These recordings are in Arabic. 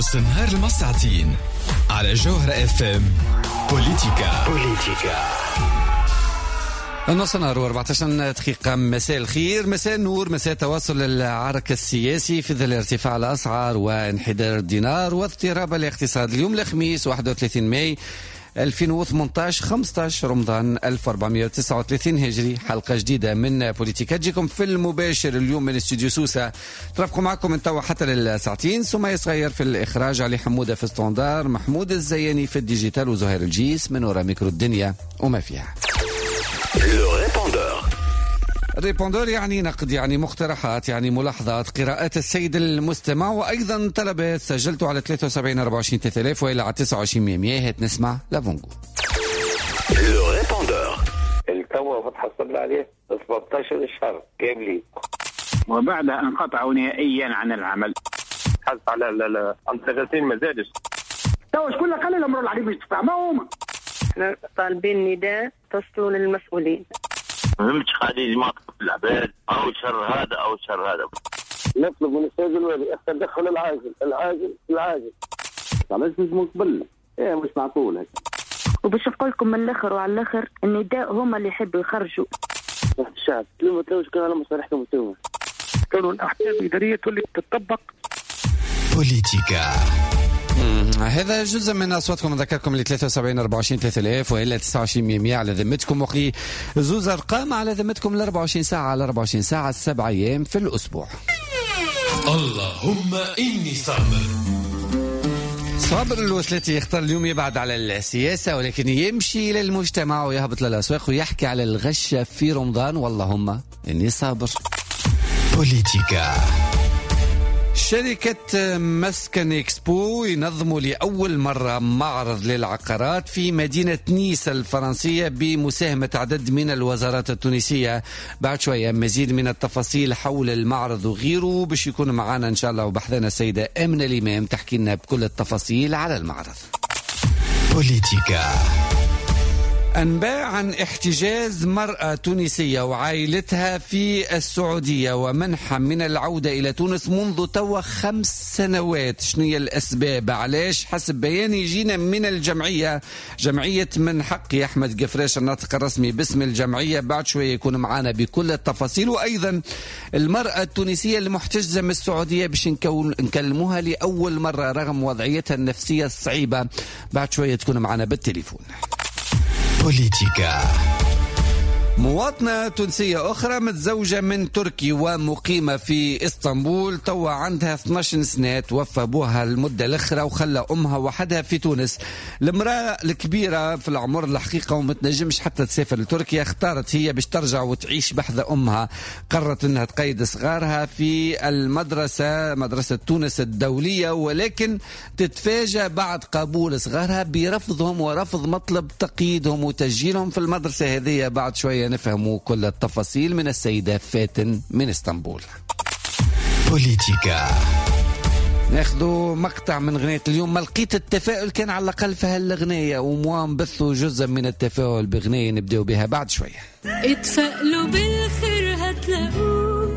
نص نهار المساعتين على جوهرة FM بوليتيكا. النص نهار و14 دقيقة. مساء الخير، مساء النور، مساء تواصل العرك السياسي في ظل ارتفاع الأسعار وانحدار الدينار واضطراب الاقتصاد. اليوم الخميس 31 ماي 2018 15 رمضان 1439 هجري. حلقة جديدة من بوليتيكا تجيكم في المباشر اليوم من استوديو سوسة. ترافقوا معكم من توا حتى للساعتين. سمية صغير في الإخراج، علي حمودة في ستاندار، محمود الزياني في الديجيتال، وزهير الجيس من وراء ميكرو الدنيا وما فيها. الريبوندور يعني نقد، يعني مقترحات، يعني ملاحظات، قراءات السيد المستمع، وأيضا طلبات سجلتوا على 73 24 3000 وإلى على 29 100. هات نسمع لافونغو. التو فتح الصبر عليه 17 الشهر كاملين، وبعدها انقطعوا نهائيا عن العمل. حز على الانتغاسين ما زادش. تو شكون اللي قال لهم رول عليه باش تفهموهم؟ احنا طالبين نداء تصلوا للمسؤولين. فهمتش قاعدين يجمعوا في العباد او شر هذا او شر هذا. نطلب من السيد الوالي التدخل العاجل. علاش لازم قبل؟ مش معقول هيك. وباش نقول لكم من الاخر وعلى الاخر النداء هما اللي يحبوا يخرجوا الشعب. لما تلوش كان على مصالحهم مسومه. كانوا الاحكام الاداريه تولي تطبق. بوليتيكا. هذا جزء من أصواتكم. نذكركم ل 73 24 3000 وإلى 29 100 على ذمتكم، وقلي زوز أرقام على ذمتكم ل 24 ساعة على 24 ساعة 7 أيام في الأسبوع. اللهم إني صابر. صابر الوسلتي يختار اليوم يبعد على السياسة، ولكن يمشي للمجتمع ويهبط للأسواق ويحكي على الغش في رمضان. واللهم إني صابر. بوليتيكا. شركة مسكن إكسبو ينظموا لأول مرة معرض للعقارات في مدينة نيس الفرنسية بمساهمة عدد من الوزارات التونسية. بعد شوية مزيد من التفاصيل حول المعرض وغيره باش يكون معنا إن شاء الله وبحثنا السيدة أمنة الإمام تحكي لنا بكل التفاصيل على المعرض. بوليتيكا. أنباء عن احتجاز مرأة تونسية وعائلتها في السعودية ومنحها من العودة إلى تونس منذ توا 5 سنوات. شنو هي الأسباب؟ علاش؟ حسب بيان يجينا من الجمعية، جمعية من حقي أحمد قفراش الناطق الرسمي باسم الجمعية. بعد شوية يكون معنا بكل التفاصيل. وأيضا المرأة التونسية المحتجزة من السعودية باش نكلموها لأول مرة رغم وضعيتها النفسية الصعيبة. بعد شوية تكون معنا بالتليفون. بوليتيكا. مواطنة تونسية أخرى متزوجة من تركي ومقيمة في إسطنبول، توا عندها 12 سنة، توفى بوها المدة الأخرى وخلى أمها وحدها في تونس. المرأة الكبيرة في العمر الحقيقة ومتنجمش حتى تسافر لتركيا، اختارت هي باش ترجع وتعيش بحذا أمها. قررت أنها تقيد صغارها في المدرسة، مدرسة تونس الدولية، ولكن تتفاجأ بعد قبول صغارها برفضهم ورفض مطلب تقييدهم وتسجيلهم في المدرسة هذه. بعد شوية نفهموا كل التفاصيل من السيدة فاتن من اسطنبول. بوليتيكا. ناخذوا مقطع من غنية اليوم. ما لقيت التفاؤل كان على الأقل في هالغنية، وموام بثوا جزء من التفاؤل بغنية نبدأوا بها بعد شوية. اتفائلوا بالخير هتلاقوه،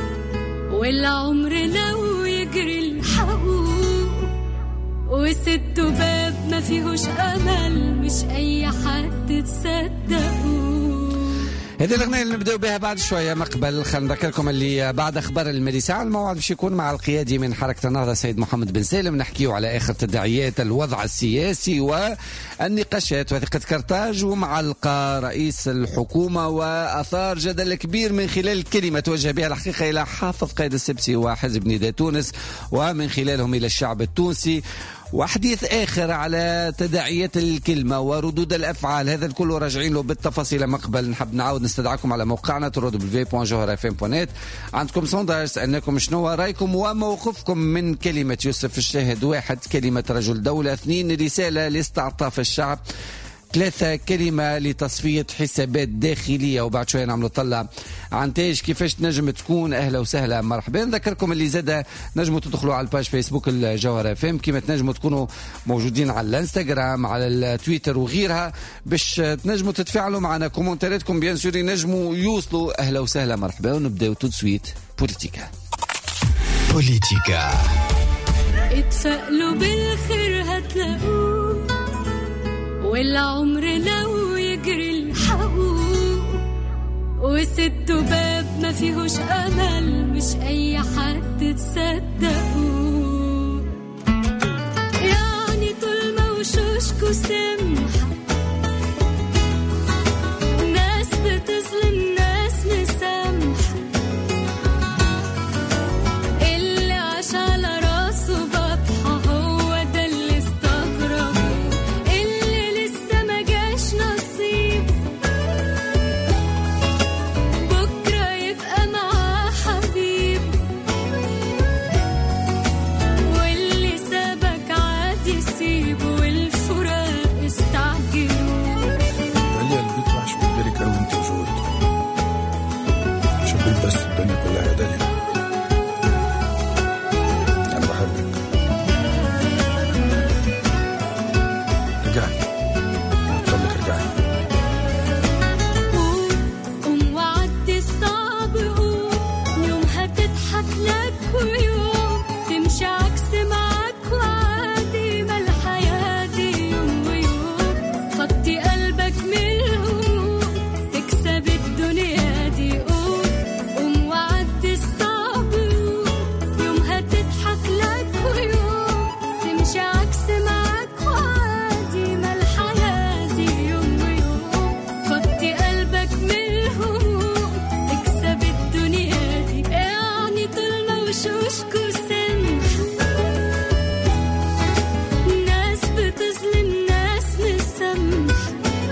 والعمر لو يجري الحقوق، وسدوا باب ما فيهوش أمل، مش أي حد تصدقوه. هذه الأغنية اللي نبدأ بها بعد شوية. مقبل خلينا نذكركم اللي بعد أخبار المديسة الموعد باش يكون مع القيادي من حركة النهضة سيد محمد بن سالم، نحكيه على آخر تداعيات الوضع السياسي والنقاشات وثيقة كرتاج، ومع القى رئيس الحكومة وأثار جدل كبير من خلال كلمة توجه بها الحقيقة إلى حافظ قايد السبسي وحزب نداء تونس ومن خلالهم إلى الشعب التونسي، وحديث آخر على تداعيات الكلمة وردود الأفعال. هذا الكل راجعين له بالتفاصيل. مقبل نحب نعاود نستدعكم على موقعنا www.johrafm.net. عندكم سونداج سألناكم شنو رأيكم وموقفكم من كلمة يوسف الشاهد. 1 كلمة رجل دولة، 2 رسالة لاستعطاف الشعب، 3 كلمة لتصفية حسابات داخلية. وبعد شوية نعملوا طلع عن تاج كيفاش تنجم تكون. أهلا وسهلا مرحبا. نذكركم اللي زاد نجموا تدخلوا على الباج فيسبوك الجوهرة FM، كما تنجموا تكونوا موجودين على الانستغرام على التويتر وغيرها باش تنجموا تتفاعلوا معنا. كومنتاراتكم بيان سوري نجموا يوصلوا. أهلا وسهلا مرحبا. ونبداو تو سويت بوليتيكا. اتفائلوا بالخير هتلاقوه، والعمر لو يجري الحقوق، وسدوا باب ما فيهوش أمل، مش أي حد تصدقوه. يعني طول ما وشوشكوا سمحة، ناس بتظلم ناس مسامحة، اللي عاش على راسه بطحة هو ده اللي استغربه، اللي لسه ما جاش نصيب بكرة يبقى معاه حبيب، واللي سابك عادي سيبه، والفراق استعجلوا. داليا البيت وحش وكبيرك أوي انت وجود، شبيت بس الدنيا كلها يا داليا، أنا بحبك. رجعي أطلبك رجعي. قوم وعدي الصعب، قوم يوم هتضحك لك، ويوم تمشي عكس معاك، وعادي ما الحياة دي يوم ويوم، فضي قلبك من الهموم تكسب الدنيا دي. قوم وعدي الصعب، يوم هتضحك لك، ويوم تمشي عكس معاك، وعادي ما الحياة دي يوم ويوم، فضي قلبك من الهموم تكسب الدنيا دي. يعني طول ما وشوشكوا سمحة، ناس بتظلم ناس مسامحة،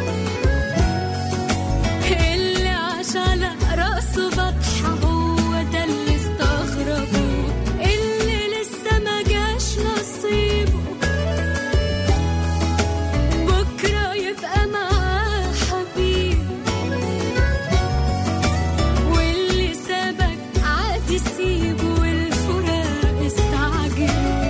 اللي عاش على راسه بطحة هو ده اللي استغربوه، اللي لسه ما جاش نصيبه بكرة يبقى معاه حبيب، واللي سابك عادي سيبه، والفراق استعجلوا.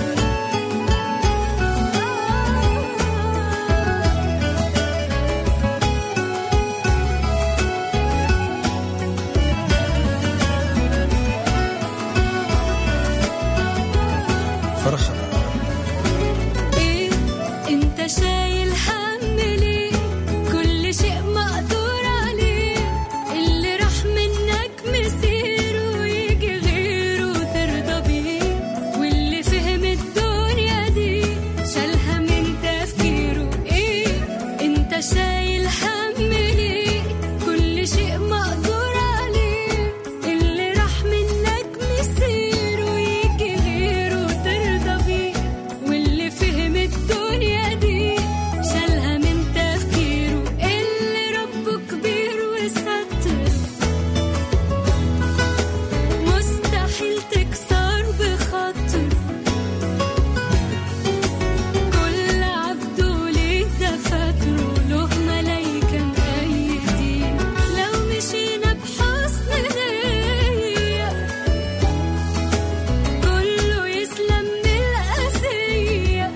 فرحة ايه انت شايل هم ليه؟ كل شيء مقدور عليه، اللي راح منك مسيره ويجي غيره ترضى بيه، واللي فهم الدنيا دي شالها من تفكيره. ايه انت شايل هم ليه؟ كل شيء مقدور عليه، اللي راح منك مسيره ويجي غيره ترضى بيه، واللي فهم الدنيا دي شالها من تفكيره، اللي ربه كبير وستر مستحيل تكسر بخاطر، كل عبده ليه دفاتره، له ملايكة مأيدين، لو مشينا بحسن نية كله يسلم من الأذية،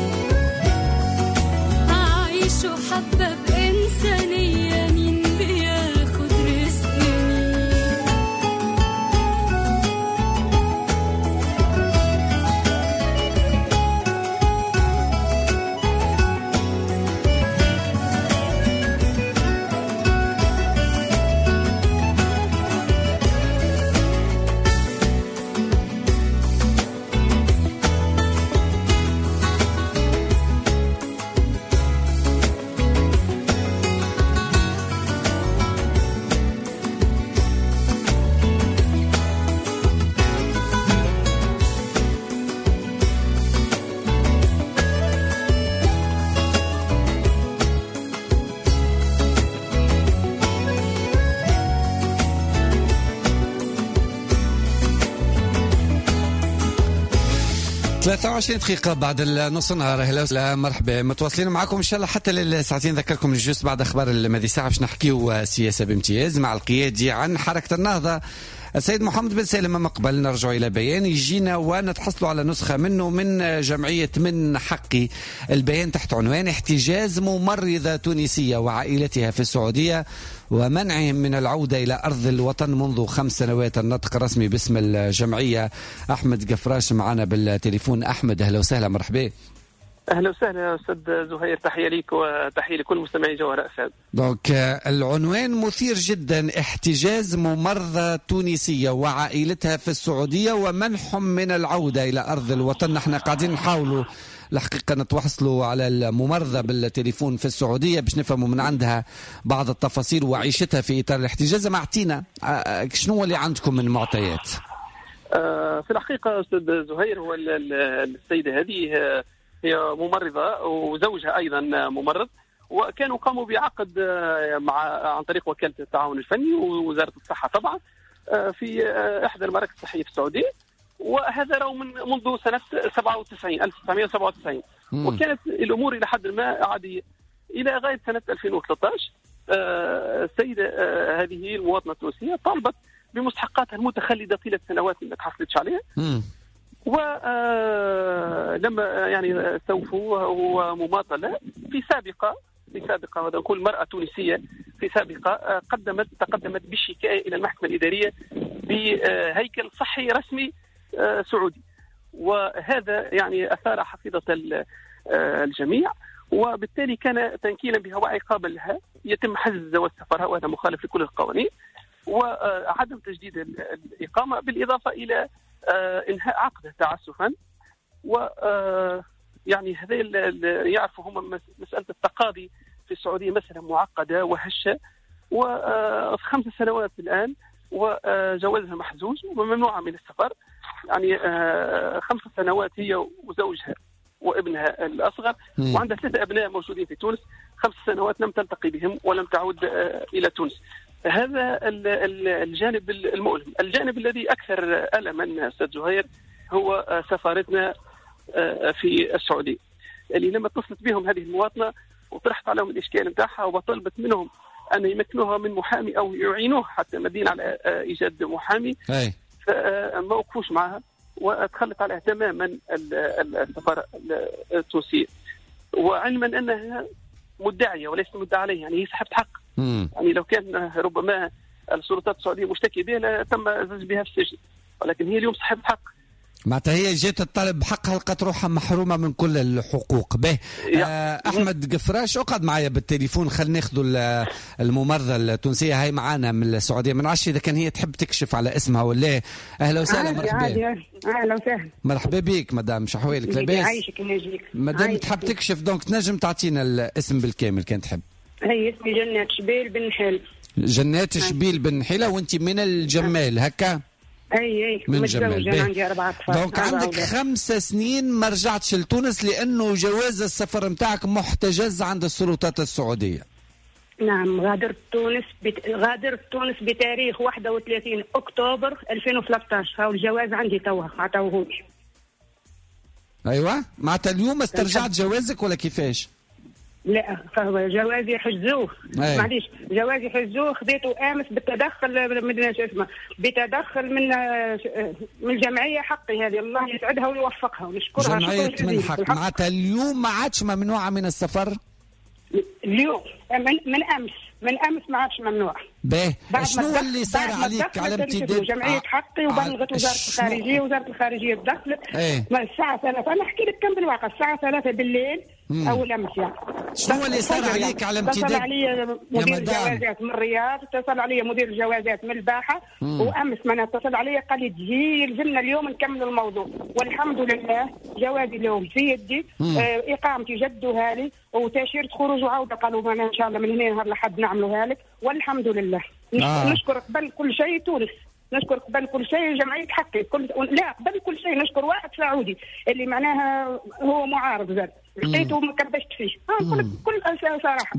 عايشوا حبة بإنسانية، مين بياخد رزق مين؟ ثلاثة دقيقة بعد النص نهار. اهلا مرحبا، متواصلين معكم ان شاء الله حتى للساعتين. نذكركم الجوز بعد اخبار المدي ساعة باش نحكيو سياسة بامتياز مع القيادي عن حركة النهضة السيد محمد بن سالم مقبل نرجع إلى بيان يجينا ونتحصلوا على نسخة منه من جمعية من حقي. البيان تحت عنوان احتجاز ممرضة تونسية وعائلتها في السعودية ومنعهم من العودة إلى أرض الوطن منذ 5 سنوات. النطق الرسمي باسم الجمعية أحمد قفراش معنا بالتليفون. أحمد أهلا وسهلا، مرحبا. اهلا وسهلا استاذ زهير، تحيه ليك وتحيه لكل مستمعي جوهر اسد. دونك العنوان مثير جدا، احتجاز ممرضة تونسية وعائلتها في السعودية ومنحهم من العودة إلى أرض الوطن. نحن قاعدين نحاولوا الحقيقة نتواصلوا على الممرضة بالتليفون في السعودية باش نفهموا من عندها بعض التفاصيل وعيشتها في إطار الاحتجاز. ما اعطينا شنو اللي عندكم من معطيات؟ في الحقيقة استاذ زهير، هو السيدة هذه هي ممرضة وزوجها أيضا ممرض، وكانوا قاموا بعقد عن طريق وكالة التعاون الفني ووزارة الصحة طبعا في إحدى المراكز الصحية في السعودية، وهذا رأوا منذ سنة 1997 وكانت الأمور إلى حد ما عادية إلى غاية سنة 2013. السيدة هذه المواطنة التونسية طالبت بمستحقاتها المتخلدة طيلة سنوات ما تحصلتش عليها، ولما يعني استوفوا ومماطلة في سابقة نقول المرأة تونسية في سابقة تقدمت بالشكاية إلى المحكمة الإدارية بهيكل صحي رسمي سعودي، وهذا يعني أثار حفيظة الجميع، وبالتالي كان تنكيلا بها وعقابا لها يتم حجز زواج سفرها، وهذا مخالف لكل القوانين، وعدم تجديد الإقامة، بالإضافة إلى إنهاء عقده تعسفا. و يعني هذا يعرفوا هم مسألة التقاضي في السعودية مسألة معقدة وهشة، وفي 5 سنوات الآن وجوازها محجوز وممنوعة من السفر. يعني 5 سنوات هي وزوجها وابنها الأصغر، وعندها 3 أبناء موجودين في تونس، 5 سنوات لم تلتقي بهم ولم تعود إلى تونس. هذا الجانب المؤلم. الجانب الذي أكثر ألما أستاذ زهير هو سفارتنا في السعودية، اللي لما اتصلت بهم هذه المواطنة وطرحت عليهم الإشكال نتاعها وطلبت منهم أن يمكنوها من محامي أو يعينوه حتى مدين على إيجاد محامي، فما وقفوش معها وتخلت عليها تماما السفارة التونسية، وعلما أنها مدعية وليس مدعى عليها، يعني هي صاحبة حق. يعني لو كان ربما السلطات السعودية مشتكي بها تم الزج بها في السجن، ولكن هي اليوم صاحبة حق. معناتها هي جات تطالب بحقها، لقت روحها محرومة من كل الحقوق. به أحمد قفراش اقعد معايا بالتليفون، خلينا ناخذوا الممرضة التونسية هاي معانا من السعودية. ما نعرفش إذا كان هي تحب تكشف على اسمها ولا. أهلا وسهلا. مرحبا. أهلا وسهلا. مرحبا بك مدام، شحوالك لاباس؟ عايشك نجيك. مدام تحب تكشف دونك تنجم تعطينا الاسم بالكامل كان تحب؟ هي اسمي جنات شبيل بن حيل. جنات شبيل بن حيلة، وانت من الجمال هكا؟ اي من جمال. عندي 4 أطفال. دونك عندك 5 سنين ما رجعتش لتونس لانه جواز السفر نتاعك محتجز عند السلطات السعوديه. نعم، غادرت تونس بتاريخ 31 اكتوبر 2013. هاو الجواز عندي توه عطاوهولي. ايوه، معناتها اليوم استرجعت جوازك ولا كيفاش؟ لا، فهو جوازي حجزوه. معليش، جوازي حجزوه، خذيته امس بالتدخل من شو اسمه، بتدخل من الجمعيه حقي هذه، الله يسعدها ويوفقها ونشكرها. جمعيه من حق. معناتها اليوم ما عادش ممنوعه من السفر؟ اليوم من امس ما عادش ممنوع. باهي، شنو اللي صار عليك على امتداد جمعيه حقي وبلغت وزاره الخارجيه، وزاره الخارجيه تدخلت الساعه 3. انا احكي لك كم بالواقع، الساعه 3 بالليل اول امس. يعني شنو اللي صار عليك على امتداد؟ اتصل علي مدير الجوازات من الرياض، اتصل علي مدير الجوازات من الباحه، وامس من اتصل علي قال لي تجي يلزمنا اليوم نكمل الموضوع، والحمد لله جوازي اليوم في يدي. اقامتي جدوها لي وتاشيره خروج وعوده، قالوا ان شاء الله من هنا نهار لحد نعملوها لك، والحمد لله. نشكر قبل كل شيء تونس، نشكر قبل كل شيء جمعية حقي، لا قبل كل شيء نشكر واحد سعودي اللي معناها هو معارض زاد، لقيته وما كبشت فيه. كل صراحة.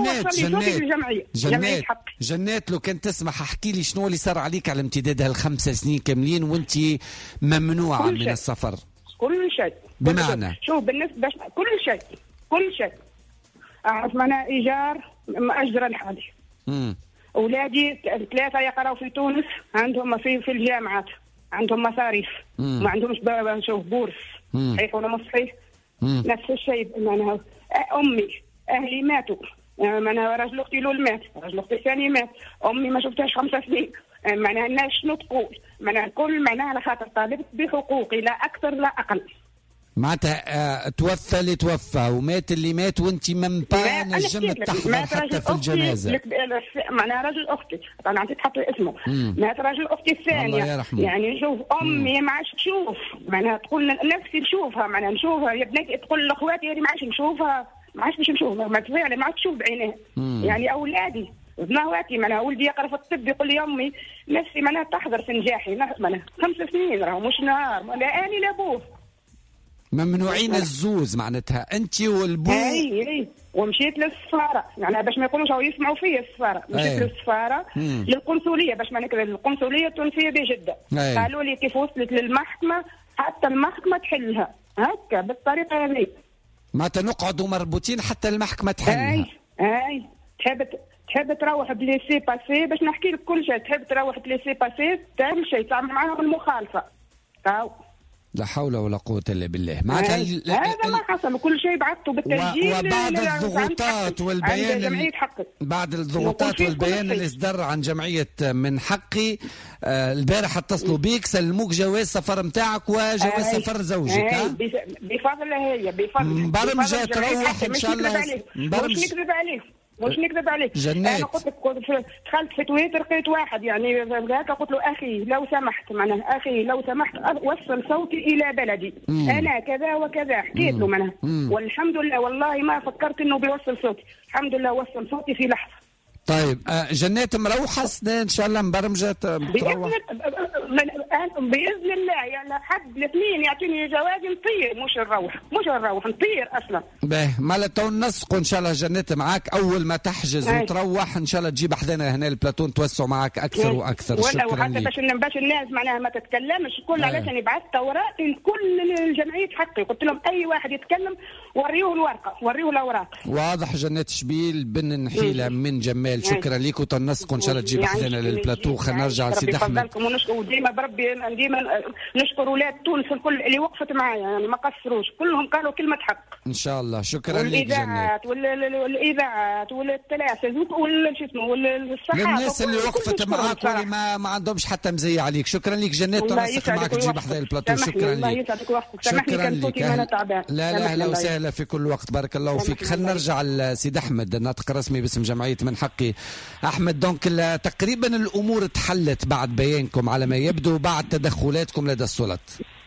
جنات لو كنت تسمح احكي لي شنو اللي صار عليك على امتداد هال5 سنين كاملين وانت ممنوعة من السفر؟ كل شيء. بمعنى شوف بالنسبة كل شيء أعرف أنا إيجار مأجرة لحالي، أولادي 3 يقرأوا في تونس، عندهم في الجامعات عندهم مصاريف، ما عندهمش نشوف بورس. صحيح ولا مش صحيح؟ نفس الشيء. معناها أمي أهلي ماتوا، معناها راجل أختي لول مات، راجل أختي الثاني مات، أمي ما شفتهاش 5 سنين. معناها الناس شنو تقول؟ معناها الكل معناها على خاطر طالبت بحقوقي، لا أكثر لا أقل. معناتها توفى اللي توفى ومات اللي مات وانت من با نجم تحضر حتى في الجنازه. معناها راجل اختي طبعا عطيت حتى اسمه، مات راجل اختي الثانيه. يعني شوف امي ما عادش تشوف، معناها تقول نفسي نشوفها، معناها نشوفها يا بناتي، تقول لاخواتي هذه ما عادش نشوفها، ما عادش باش نشوفها، ما تفعل ما عادش تشوف بعينيها. يعني اولادي بنواتي، معناها ولدي يقرا في الطب يقول لي امي نفسي معناها تحضر في نجاحي، معناها 5 سنين راهو مش نهار، لا اني لا ابوه. ممنوعين الزوز معناتها انت والبو. اي ومشيت للسفاره، يعني باش ما يقولوش او يسمعوا فيا السفاره، مشيت للسفاره للقنصليه باش ما نكذب، القنصليه التونسيه بجده. قالوا لي كيف وصلت للمحكمه حتى المحكمه تحلها هكا بالطريقه هذه. معناتها نقعدوا مربوطين حتى المحكمه تحلها. اي تحب تروح بليسي باسي، باش نحكي لك كل شيء، تحب تروح بليسي باسي تعمل شيء، تعمل معاهم المخالفه. لا حول ولا قوة إلا بالله. معناتها هذا ما حصل، كل شيء بعثته بالتسجيل. وبعد الضغوطات والبيان بعد الضغوطات والبيان اللي صدر عن جمعية من حقي البارح اتصلوا بيك سلموك جواز سفر نتاعك وجواز سفر زوجك. بفضل هي بفضل برمجة تروح إن شاء الله. مش نكذب عليك جنات. انا قلت دخلت في تويتر لقيت واحد يعني هكا، قلت له اخي لو سمحت، معناها اخي لو سمحت وصل صوتي الى بلدي. انا كذا وكذا حكيت له معناها، والحمد لله والله ما فكرت انه بيوصل صوتي، الحمد لله وصل صوتي في لحظه. طيب جنات مروحه ان شاء الله مبرمجه باذن الله، يعني حد الاثنين يعطيني جواز نطير، مش نروح نطير اصلا. باهي مالا تو نسقوا ان شاء الله جنات معاك اول ما تحجز وتروح ان شاء الله تجيب حدانا هنا البلاتون توسعوا معاك اكثر واكثر. شكرا وحتى باش الناس معناها ما تتكلمش كل علشان بعثت اوراق لكل الجمعيه حقي، قلت لهم اي واحد يتكلم وريوه الورقه وريوه الاوراق. واضح. جنات شبيل بن نحيله من جمال، شكرا ليك وتنسقوا ان شاء الله تجيب حدانا للبلاتو. خلينا نرجع لسيد احمد. وديما بربي ديما نشكر ولاد تونس الكل اللي وقفت معايا، يعني ما قصروش، كلهم قالوا كلمه حق ان شاء الله. شكرا لك جنات. والاذاعات والتلافز والصحافه للناس اللي وقفت معاك واللي ما عندهمش حتى مزيه عليك. شكرا لك جنات، تنسق معاك تجيب حدا البلاتو. شكرا لك. شكرا لك. لا اهلا وسهلا في كل وقت، بارك الله فيك. خلينا نرجع لسيد احمد الناطق الرسمي باسم جمعيه من حقي. احمد دونك تقريبا الامور تحلت بعد بيانكم على ما يبدو، بعد تدخلاتكم لدى السلطات.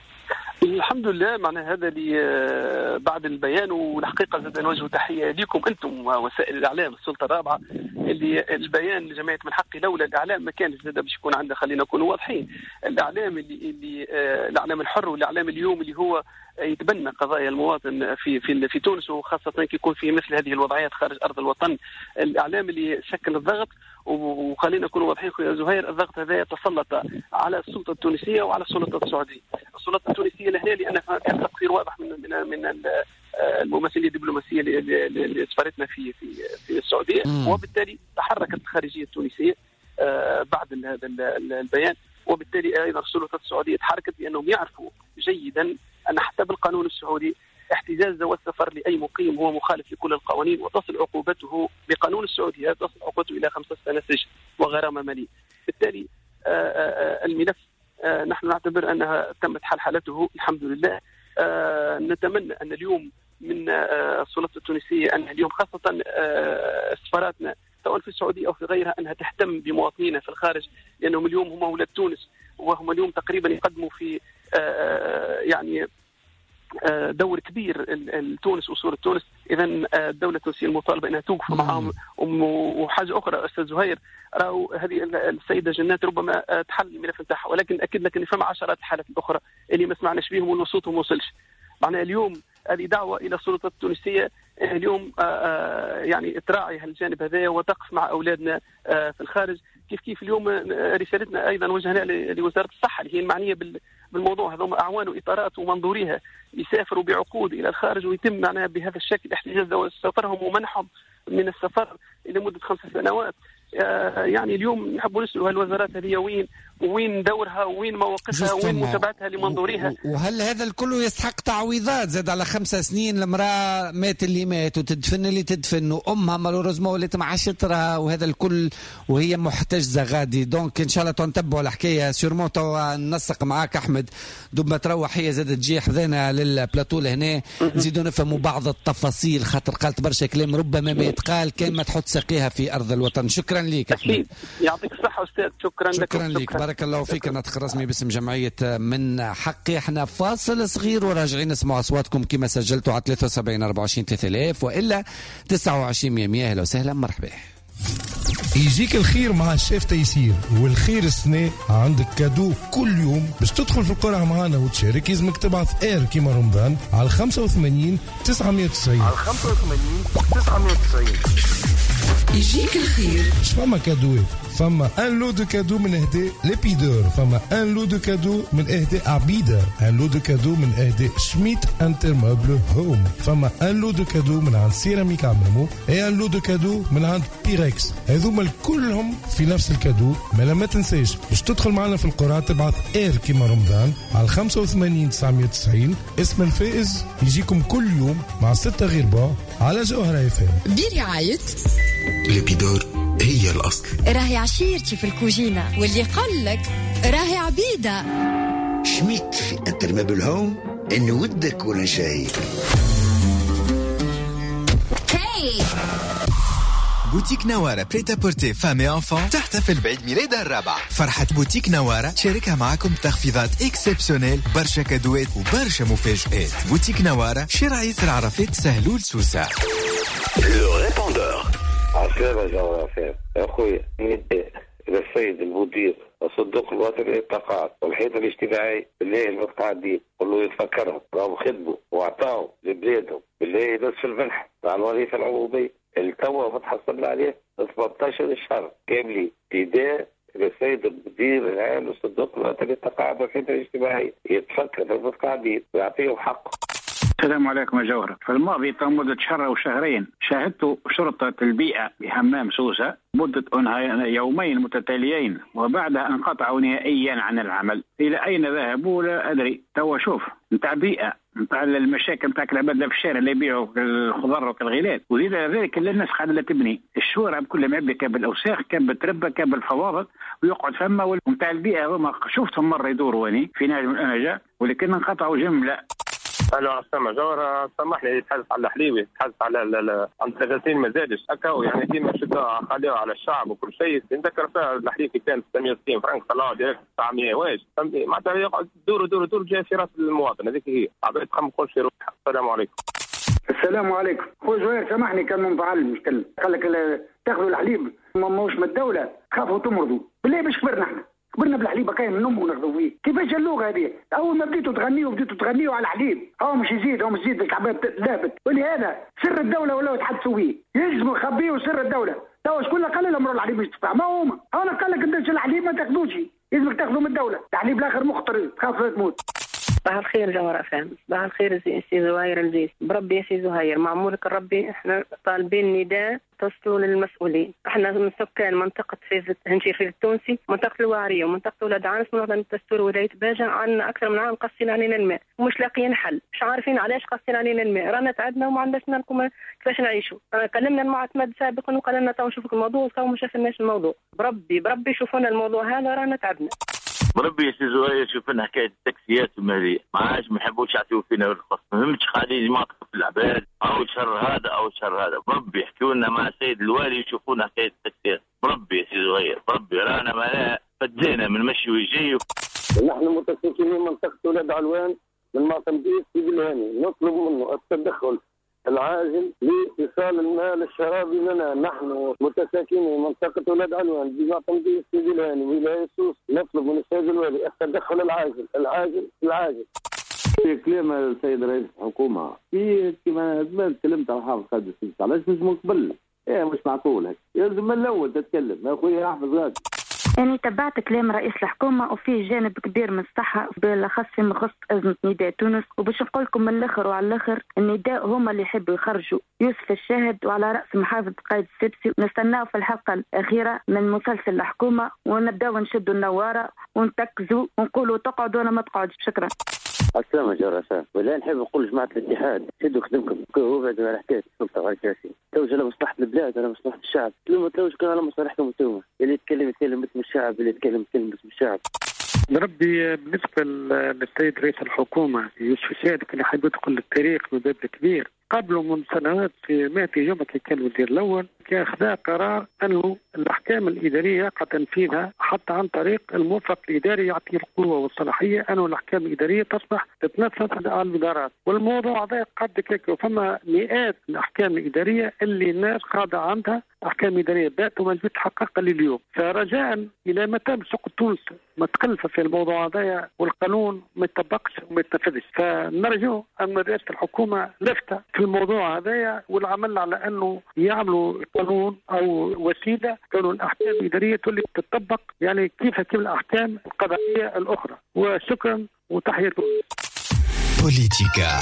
الحمد لله. معنى هذا اللي بعد البيان، والحقيقه زاد نوجه تحيه لكم انتم وسائل الاعلام السلطه الرابعه، اللي البيان لجمعيه من حقي لولا الاعلام ما كانش زاد باش يكون عندنا، خلينا نكونوا واضحين. الاعلام اللي الاعلام الحر والاعلام اليوم اللي هو يتبنى قضايا المواطن في تونس، وخاصه كي يكون في مثل هذه الوضعيات خارج ارض الوطن. الاعلام اللي شكل الضغط، وخلينا نكون واضحين خويا زهير، الضغط هذا يتسلط على السلطه التونسيه وعلى السلطه السعوديه. السلطه التونسيه لهنا لان كان تقصير واضح من الممثليه الدبلوماسيه اللي سفرتنا في السعوديه، وبالتالي تحركت الخارجيه التونسيه بعد هذا البيان، وبالتالي ايضا السلطه السعوديه تحركت بانهم يعرفوا جيدا ان حتى بالقانون السعودي احتجاز جواز سفر لاي مقيم هو مخالف لكل القوانين، وتصل عقوبته بقانون السعوديه تصل عقوبته الى 5 سنوات سجن وغرامه ماليه. بالتالي الملف نحن نعتبر انها تمت حلحلته الحمد لله. نتمنى ان اليوم من السلطه التونسيه ان اليوم خاصه سفاراتنا سواء في السعوديه او في غيرها انها تهتم بمواطنينا في الخارج، لانهم اليوم هم اولاد تونس، وهم اليوم تقريبا يقدموا في يعني دور كبير لتونس وصورة تونس. إذا الدولة التونسية المطالبة أنها توقف معهم. وحاجة أخرى أستاذ زهير، راهو هذه السيدة جنات ربما تحل الملف نتاعها، ولكن أكيد لك أن فما عشرات الحالات الأخرى اللي ما سمعناش بهم والصوتهم ما وصلش. معناها اليوم هذه دعوة إلى السلطة التونسية اليوم يعني تراعي هالجانب هذا وتقف مع أولادنا في الخارج. كيف اليوم رسالتنا أيضا وجهنا لوزارة الصحة اللي هي المعنية بالموضوع هذا، أعوان وإطارات ومنظوريها يسافروا بعقود إلى الخارج ويتم معناها بهذا الشكل احتجاز جواز سفرهم ومنحهم من السفر إلى مدة 5 سنوات. يعني اليوم نحب نسأل هالوزارات هذه وين دورها وين مواقفها وين متابعتها لمنظورها. وهل هذا الكل يستحق تعويضات؟ زاد على 5 سنين المرأة مات اللي مات وتدفن اللي تدفن وأمها مالوريزمون ولات مع شطرها وهذا الكل وهي محتجزة غادي. دونك إن شاء الله تنتبهوا الحكاية سيرمون. توا ننسق معاك أحمد دوب ما تروح هي زادت تجي حذانا للبلاتو لهنا نزيدوا نفهموا بعض التفاصيل خاطر قالت برشا كلام ربما ما يتقال كان ما تحط ساقيها في أرض الوطن. شكرا لك أحمد. يعطيك الصحة أستاذ. شكرا لك. بارك الله فيك. ناطق رسمي باسم جمعية من حقي. احنا فاصل صغير وراجعين نسمع أصواتكم كما سجلتوا على 73 24 3000 وإلا 29 100. أهلا وسهلا مرحبا. يجيك الخير مع الشيف تيسير والخير السنة عندك كادو كل يوم باش تدخل في القرعة معنا وتشارك. يلزمك تبعث اير كيما رمضان على 85 990 على 85 990. يجيك الخير. اش فما كادوات؟ فما ان لو دو كادو من اهداء ليبيدور، فما ان لو دو كادو من اهداء عبيدة، ان لو دو كادو من اهداء شميت انتر موبل هوم، فما ان لو دو كادو من عند سيراميك عمامو، اي ان لو دو كادو من عند بيركس. هذوما كلهم في نفس الكادو. ما تنساش باش تدخل معنا في القرعة تبعث اير كيما رمضان على 85 990. اسم الفائز يجيكم كل يوم مع 6 غير با على جوهرة FM برعاية ليبيدور. هي الأصل. راهي عشيرتي في الكوجينة واللي قالك راهي عبيدة. شميت في انترمابل هوم إن ودك ولا شايك. بوتيك نوارة بريتا بورتي فامي انفون تحتفل بعيد ميلادها الرابع. فرحة بوتيك نوارة تشاركها معكم تخفيضات اكسبسيونيل، برشا كادوات وبرشا مفاجآت. بوتيك نوارة شارع ياسر عرفات سهلول سوسة. لو ريبوندور. عسلامة جوافير أخويا نداء للسيد المدير الصندوق الوطني للطاقات والحيط الاجتماعي بالله المتقاعدين قلوا يتفكرهم راهم خدموا واعطاوا لبلادهم بالله نصف المنح مع الوظيفة العمومية اللي توا متحصل عليه 18 شهر كاملين. نداء للسيد المدير العام للصندوق الوطني للطاقات والحيط الاجتماعي يتفكر في المتقاعدين ويعطيهم حقهم. السلام عليكم يا جوهرة. في الماضي مدة شهر أو شهرين شاهدت شرطة البيئة بحمام سوسة مدة يومين متتاليين وبعدها انقطعوا نهائيا عن العمل. إلى أين ذهبوا لا أدري. توا شوف نتاع البيئة نتاع المشاكل نتاع العباد في الشارع اللي يبيعوا الخضر والغلال وزيد ذلك اللي الناس قاعدة تبني الشوارع بكل ما يبدا كاب الأوساخ كاب التربة كاب الفواضل ويقعد فما. ونتاع البيئة هما شفتهم مرة يدوروا هني في نادي من الأنجا ولكن انقطعوا جملة. الو عسلامة جورة. سامحني يتحدث على الحليوي يتحدث على عن 30 مزاجش هكا يعني ديما شدوها خليوها على الشعب وكل شيء. نذكر فيها الحليوي كان 660 فرنك طلعوا ديريكت 900 واش معناتها يقعد دوروا جاي في راس المواطن. هذيك هي عباد تخمقوش في روحها. السلام عليكم. السلام عليكم. خويا زهير سامحني كان منفعل نتكلم. قال لك تاخذوا الحليب ماهوش من الدولة خافوا تمرضوا بالله باش كبرنا احنا كبرنا بالحليب كاين من امه وناخذوا فيه. كيفاش اللغه هذه؟ اول ما بديتوا تغنيوا على الحليب هو مش يزيد الكعبات ثابت. ولهذا سر الدوله ولا يتحدثوا فيه يلزموا يخبيوا سر الدوله. توا شكون اللي قال لهم روح الحليب مش تدفع؟ ما هما انا قال لك انت الحليب ما تاخذوش يلزمك تاخذوا من الدوله. الحليب الاخر مخطر تخاف تموت. صباح الخير جوهر فهم. صباح الخير سي زهير الجيس. بربي يا سي زهير معمولك الربي احنا طالبين نداء تصلوا للمسؤولين. احنا من سكان منطقة هنشيفيل التونسي منطقة الوعرية ومنطقة ولاد عنس منظمة الدستور ولاية باجة عندنا أكثر من عام قصين علينا الماء ومش لاقيين حل. مش عارفين علاش قصين علينا الماء. رانا تعبنا وما عندناش لكم كيفاش نعيشوا. كلمنا المعتمد سابقا وقال لنا تو نشوفك الموضوع وتو ما شافناش الموضوع. بربي شوفونا الموضوع هذا رانا تعبنا. بربي يا سي زهير شوف لنا حكايه التاكسيات وماليه ما عادش ما يحبوش يعطيو فينا الرخص. ما فهمتش قاعدين يماطلوا في العباد او شر هذا او شر هذا. بربي يحكوا لنا مع السيد الوالي يشوفونا حكايه التاكسيات. بربي يا سي زهير بربي رانا ما فدينا من مشي ويجي. نحن متساكنين منطقه ولاد علوان من معتمدية سيدي الهاني نطلب منه التدخل العاجل لإيصال الماء الشرابي لنا. نحن متساكنين منطقة ولاد علوان بمعتمدية سيدي الهاني ولاية سوس. نطلب من السيد الوالي التدخل العاجل. في كلام السيد رئيس الحكومة في كما تكلمت على حافظ قادر السيسي علاش مش مقبل مش معقول هيك. يلزم من الأول تتكلم يا أخوي أحمد غادي. يعني تبعت كلام رئيس الحكومة وفيه جانب كبير من الصحة بالأخص فيما يخص أزمة نداء تونس. وباش نقول لكم من الآخر وعلى الآخر النداء هما اللي يحبوا يخرجوا يوسف الشاهد وعلى رأس محافظة قايد السبسي. نستناو في الحلقة الأخيرة من مسلسل الحكومة ونبداو نشدوا النوارة ونتكزوا ونقولوا تقعدوا ولا ما تقعدش. شكرا. السلام جرسان. ولا نحب نقول جماعة الاتحاد شدوا خدمكم هو بعد ما حكيت السلطة غير كاسي توج على مصلحة البلاد على مصلحة الشعب. لما توج كان على مصالحكم انتوما اللي يتكلم باسم الشعب اللي يتكلم باسم الشعب. بربي بالنسبة للسيد رئيس الحكومة يوسف الشاهد كان يحب يدخل التاريخ من باب الكبير. قبله من سنوات في يوم كان الوزير الأول كان أخذ قرار أنه الأحكام الإدارية قد تنفيذها حتى عن طريق الموفق الإداري يعطي القوة والصلاحية أنه الأحكام الإدارية تصبح تتنفذ على الوزارات. والموضوع هذا قد كيك فما مئات من الأحكام الإدارية اللي الناس قاعدة عندها أحكام إدارية بات وما تحقق لليوم. فرجاء إلى متى سوق تونس ما تخلف في الموضوع هذا والقانون ما يطبقش وما يتنفذش. فنرجو أن رئاسة الحكومة لفتة في الموضوع هذا والعمل على أنه يعملوا قانون أو وسيلة كانوا الأحكام الإدارية تولي تطبق يعني كيف الأحكام القضائية الأخرى. وشكرا وتحية بوليتيكا.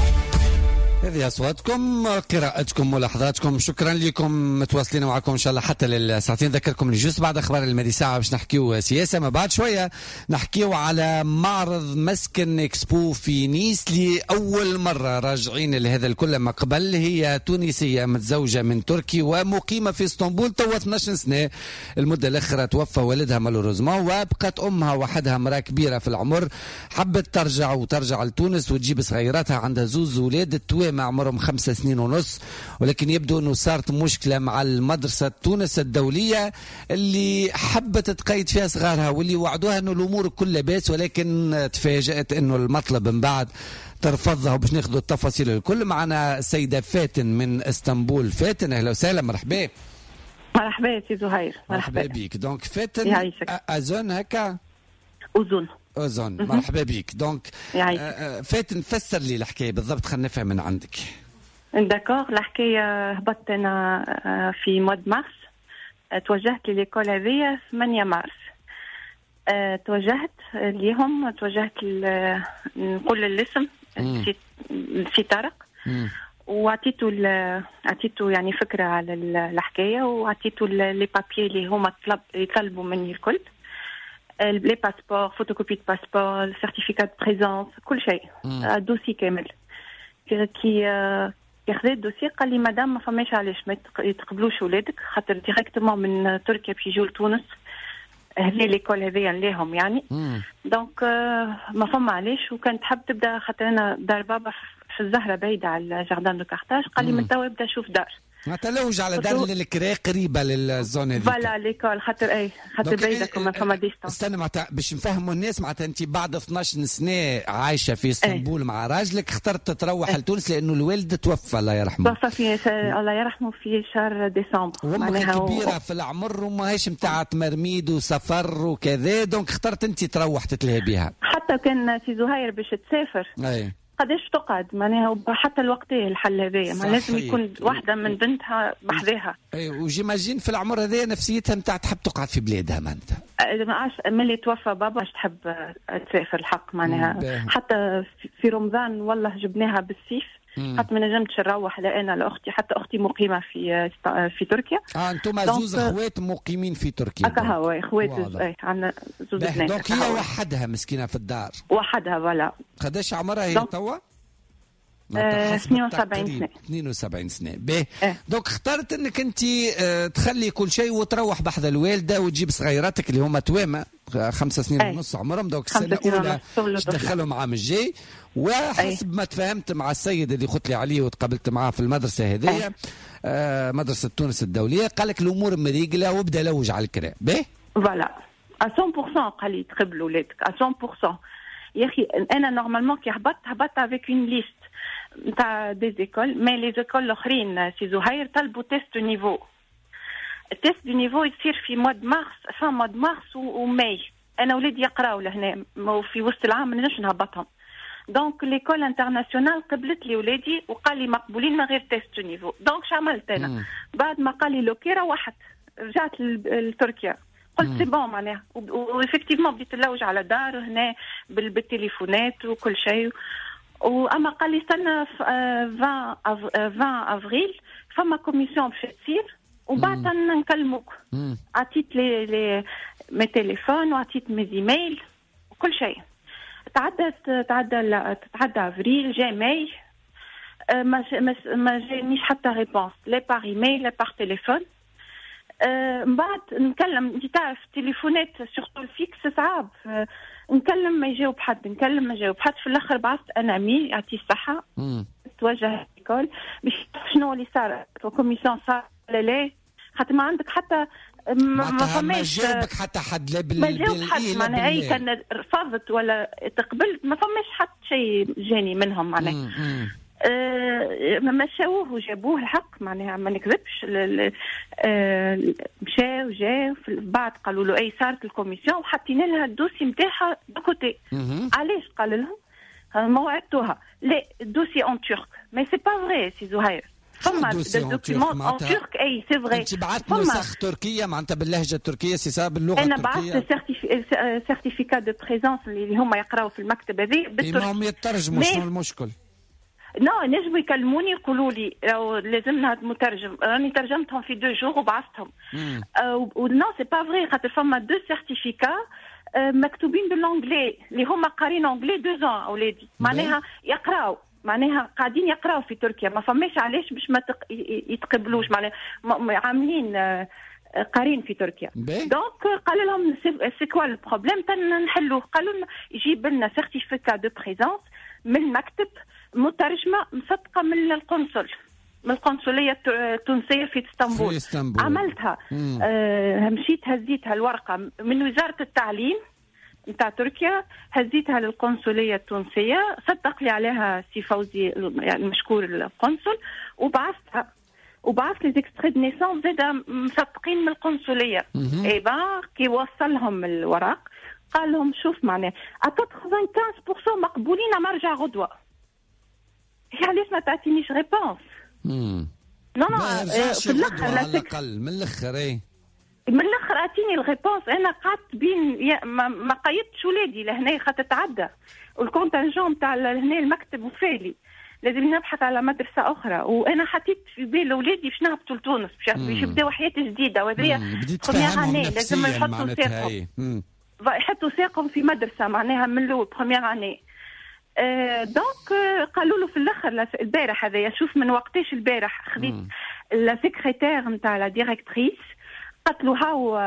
هذه أصواتكم قراءتكم ملاحظاتكم. شكرا لكم. متواصلين معكم إن شاء الله حتى للساعتين. ذكركم الجوز بعد أخبار المدي ساعة باش نحكيو سياسة. ما بعد شوية نحكيو على معرض مسكن إكسبو في نيس لأول مرة. راجعين لهذا الكل ما قبل. هي تونسية متزوجة من تركي ومقيمة في اسطنبول توا 12 سنة. المدة الأخرى توفى والدها مالوروزمون وبقت أمها وحدها امرأة كبيرة في العمر. حبت ترجع لتونس وتجيب صغيراتها. عندها زوز ولاد مع عمرهم 5 سنين ونص. ولكن يبدو أنه صارت مشكلة مع المدرسة تونس الدولية اللي حبت تقيد فيها صغارها واللي وعدوها أنه الأمور كلها بس. ولكن تفاجأت أنه المطلب من بعد ترفضها. وباش ناخذوا التفاصيل الكل معنا السيدة فاتن من اسطنبول. فاتن أهلا وسهلا. مرحبا. مرحبا سي زهير. مرحبا بيك. دونك فاتن أزون هكا أوزون. مرحبا بيك. دونك فاتن فسر لي الحكاية بالضبط خلينا نفهم من عندك. داكور. الحكاية هبطت أنا في مود مارس. توجهت لليكول هذه 8 مارس. توجهت نقول الاسم في طارق وعطيته يعني فكرة على الحكاية وعطيته لي بابيي اللي هما يطلبوا مني الكل. لي باسبور فوتوكوبي باسبور سيرتيفيكات بريزونس كل شيء. دوسي كامل. كي خذيت الدوسي قال لي مدام ما فماش علاش ما يتقبلوش ولادك خاطر ديريكتومون من تركيا بيجوا لتونس. هذه ليكول هذيا ليهم يعني. دونك ما فما علاش. وكانت تحب تبدا خاطر انا دار بابا في الزهره بعيده على جاردان دو كارتاج. قال لي من توا ابدا شوف دار. تلوج على دار الكرا قريبه للزون هذيك. فوالا ليكول خاطر بعيده كما فما ديستانس. استنى باش نفهموا الناس معناتها انت بعد 12 سنه عايشه في اسطنبول مع راجلك اخترت تروح لتونس لانه الوالد توفى الله يرحمه. توفى الله يرحمه في شهر ديسمبر. وامك كبيره في العمر وماهيش متاع تمرميد وسفر وكذا. دونك اخترت انت تروح تتلهي بها. حتى كان سي زهير باش تسافر قداش تقعد معناها حتى الوقت الحل هذايا ما لازم يكون واحدة من بنتها بحذاها. وجيماجين في العمر هذايا نفسيتها متاع تحب تقعد في بلادها معناتها. ملي توفى بابا تحب تسافر الحق معناها. حتى في رمضان والله جبناها بالسيف حتى ما نجمتش نروح لا انا لا اختي. حتى اختي مقيمه في تركيا. انتم زوز اخوات مقيمين في تركيا. هكا اخوات عندنا زوز بنات. دونك هي وحدها مسكينه في الدار. وحدها فوالا. قداش عمرها هي توا؟ 72 سنه. باهي. دونك اخترت انك انت تخلي كل شيء وتروح بحذ الوالده وتجيب صغيراتك اللي هما توامه 5 سنين ونص عمرهم. دونك السنه الاولى تدخلهم عام الجاي. وحسب ما تفهمت مع السيد اللي قلت لي عليه وتقابلت معاه في المدرسه هذه مدرسه تونس الدوليه قال لك الامور مريقله وابدا لوج على الكرا. باهي. فوالا 100% قال لي تقبل ولادك 100%. يا اخي انا نورمالمون كي هبطت افيك اون ليست نتاع دي زيكول. مي لي زيكول الاخرين سي زهير طلبوا تيست نيفو. التيست دو نيفو يصير في مود مارس فان مود مارس وماي. انا ولادي يقراوا لهنا وفي وسط العام ما نجمش نهبطهم. دونك ليكول انترناسيونال قبلت لي ولادي وقال لي مقبولين من غير تيست نيفو. دونك شو عملت انا بعد ما قال لي لوكي روحت رجعت لتركيا قلت سي بون معناها، وإفكتيفمون بديت نلوج على دار هنا بالتليفونات وكل شيء. واما قال لي استنى 20 افريل فما كوميسيون باش تصير وبعد نكلموك. عطيت لي مي تليفون وعطيت مي ايميل وكل شيء. تعدى افريل، جاي ماي، ما جانيش حتى ريبونس لا باغ ايميل لا باغ تليفون. من بعد نكلم، انت تعرف تليفونات سورتو الفيكس صعب، نكلم ما يجاوب حد، نكلم ما يجاوب حد. في الاخر بعثت انا مي يعطيه الصحه توجه للكل باش شنو اللي صار في الكوميسيون صار ولا لا، خاطر ما عندك حتى ما فماش، ما جاوبك حتى حد لا ما جاوب حد معناها اي كان رفضت ولا تقبلت، ما فماش حتى شيء جاني منهم معناها. ما شاووه وجابوه الحق معناها ما نكذبش. مشى وجا بعد قالوا له اي صارت الكوميسيون وحطينا لها الدوسي نتاعها بكوتي. علاش قال لهم موعدتوها لا الدوسي اون ترك، مي سي با فري سي زهير. فما دوكيومون اون ترك اي سي فري. انت بعثت نسخ تركيه معناتها باللهجه التركيه سي صار باللغه التركيه. انا بعثت سيرتيفيكا دو بريزونس اللي هما يقراوا في المكتب هذه بالتركي. هم يترجموا، شنو المشكل؟ نجموا يكلموني يقولوا لي لازمنا مترجم، راني ترجمتهم في 2 جور وبعثتهم. نو سي با فري، خاطر فما 2 سيرتيفيكا مكتوبين بالانجلي اللي هما قارين انجلي 2 ans اولادي، معناها يقراوا، معناها قاعدين يقراوا في تركيا. ما فماش علاش باش ما يتقبلوش، معناها عاملين قارين في تركيا. دونك قال لهم سي كوا البروبليم نحلوه. قالوا لنا يجيب لنا سيرتيفيكا دو بريزونس من المكتب مترجمه مصدقه من القنصل، من القنصليه التونسيه في اسطنبول. عملتها. مشيت هزيتها الورقه من وزاره التعليم نتاع تركيا، هزيتها للقنصليه التونسيه، صدق لي عليها سي فوزي يعني مشكور القنصل، وبعثتها. وبعث لي زيكستري دو نيسونس زاد مصدقين من القنصليه. اي با كي وصلهم الوراق قال لهم شوف معناها 95% مقبولين، مرجع غدوه. علاش ما تعطينيش ريبونس؟ نو في الاخر على الاقل من الاخر من الاخر اعطيني الريبونس. انا قعدت بين ما قيدتش ولادي لهنا خاطر تعدى والكونتنجون تاع هنا المكتب وفالي، لازم نبحث على مدرسه اخرى. وانا حطيت في بال اولادي باش نهبطوا لتونس باش يبداو حياه جديده، وهذه بروميير اني لازم يحطوا ساقهم، يحطوا ساقهم في مدرسه معناها من الاول بروميير اني. دونك قالوا له في الاخر البارح هذايا، شوف من وقتاش البارح خديت لا سيكريتير نتاع لا ديريكتريس، قالت له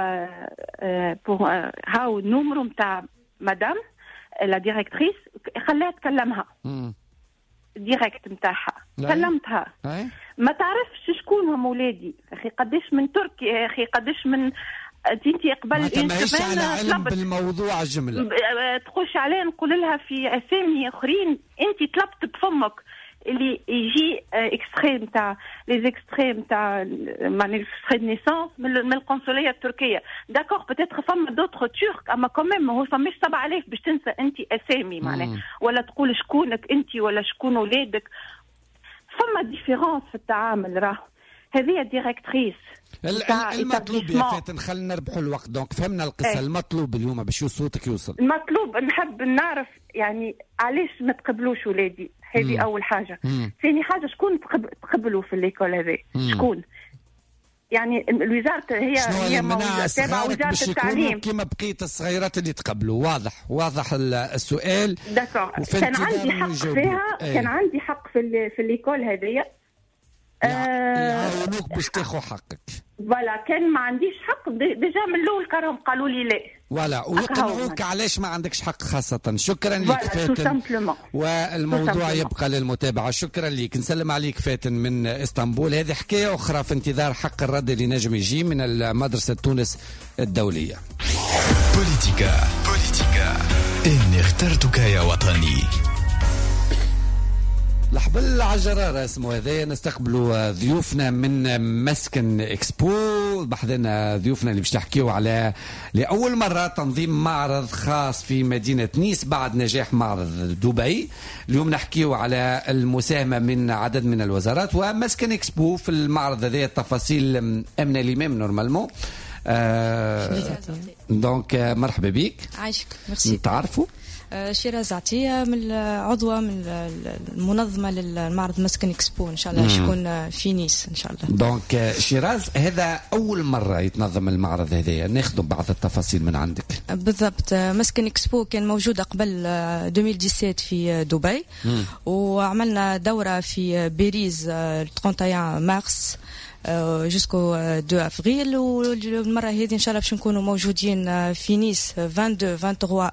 هاو النمرو نتاع مدام لا ديريكتريس، خليها تكلمها ديريكت نتاعها. كلمتها ما تعرفش شكون هم ولادي، اخي قداش من تركيا، اخي قداش من انتي قبل ماهيش على علم بالموضوع جمله، تخش عليها نقول لها في اسامي اخرين. انتي طلبت بفمك اللي يجي اكستري نتاع لي اكستري نتاع معني اكستري دو نيسونس من القنصليه التركيه. داكور بوتيتر فما دوطخ تورك، اما كوميم هو فماش 7000 باش تنسى انتي اسامي معناها، ولا تقول شكونك انتي ولا شكون ولادك. فما ديفيرونس في التعامل. راه هذه ديريكتريس. المطلوب يا فاتن، خلينا نربحوا الوقت. دونك فهمنا القصه. المطلوب اليوم باش صوتك يوصل، المطلوب نحب نعرف يعني علاش ما تقبلوش ولادي. هذه اول حاجه. ثاني حاجه شكون تقبلوا في ليكول هذه؟ شكون يعني الوزاره هي تابعه وزاره التعليم كما بقيه الصغيرات اللي تقبلوا. واضح السؤال. داكور. كان عندي حق فيها. كان عندي حق في الليكول هذه. يعاونوك باش تاخذ حقك. فوالا كان ما عنديش حق ديجا من الاول كانوا قالوا لي لا. فوالا ويقنعوك علاش ما عندكش حق خاصة. شكرا لك فاتن، والموضوع يبقى للمتابعة. شكرا لك. نسلم عليك فاتن من اسطنبول. هذه حكاية أخرى في انتظار حق الرد اللي نجم يجي من المدرسة تونس الدولية. بوليتيكا إني اخترتك يا وطني. الحبل عجرارة اسمه هذا. نستقبلوا ضيوفنا من مسكن اكسبو. بحذنا ضيوفنا اللي باش نحكيوا على لأول مرة تنظيم معرض خاص في مدينة نيس بعد نجاح معرض دبي. اليوم نحكيوا على المساهمة من عدد من الوزارات ومسكن اكسبو في المعرض هذا. التفاصيل أمن الإمام نورمالمون دونك مرحبا بك. عايشك. ميرسي. تعرفوا شيراز عطية من عضوة من المنظمة للمعرض مسكن اكسبو ان شاء الله شكون في نيس ان شاء الله. دونك شيراز هذا اول مرة يتنظم المعرض هذايا، ناخذ بعض التفاصيل من عندك. بالضبط. مسكن اكسبو كان موجودة قبل 2017 في دبي وعملنا دورة في باريس 31 مارس جوسكو 2 افريل، والمره هذه ان شاء الله باش نكونوا موجودين في نيس 22 23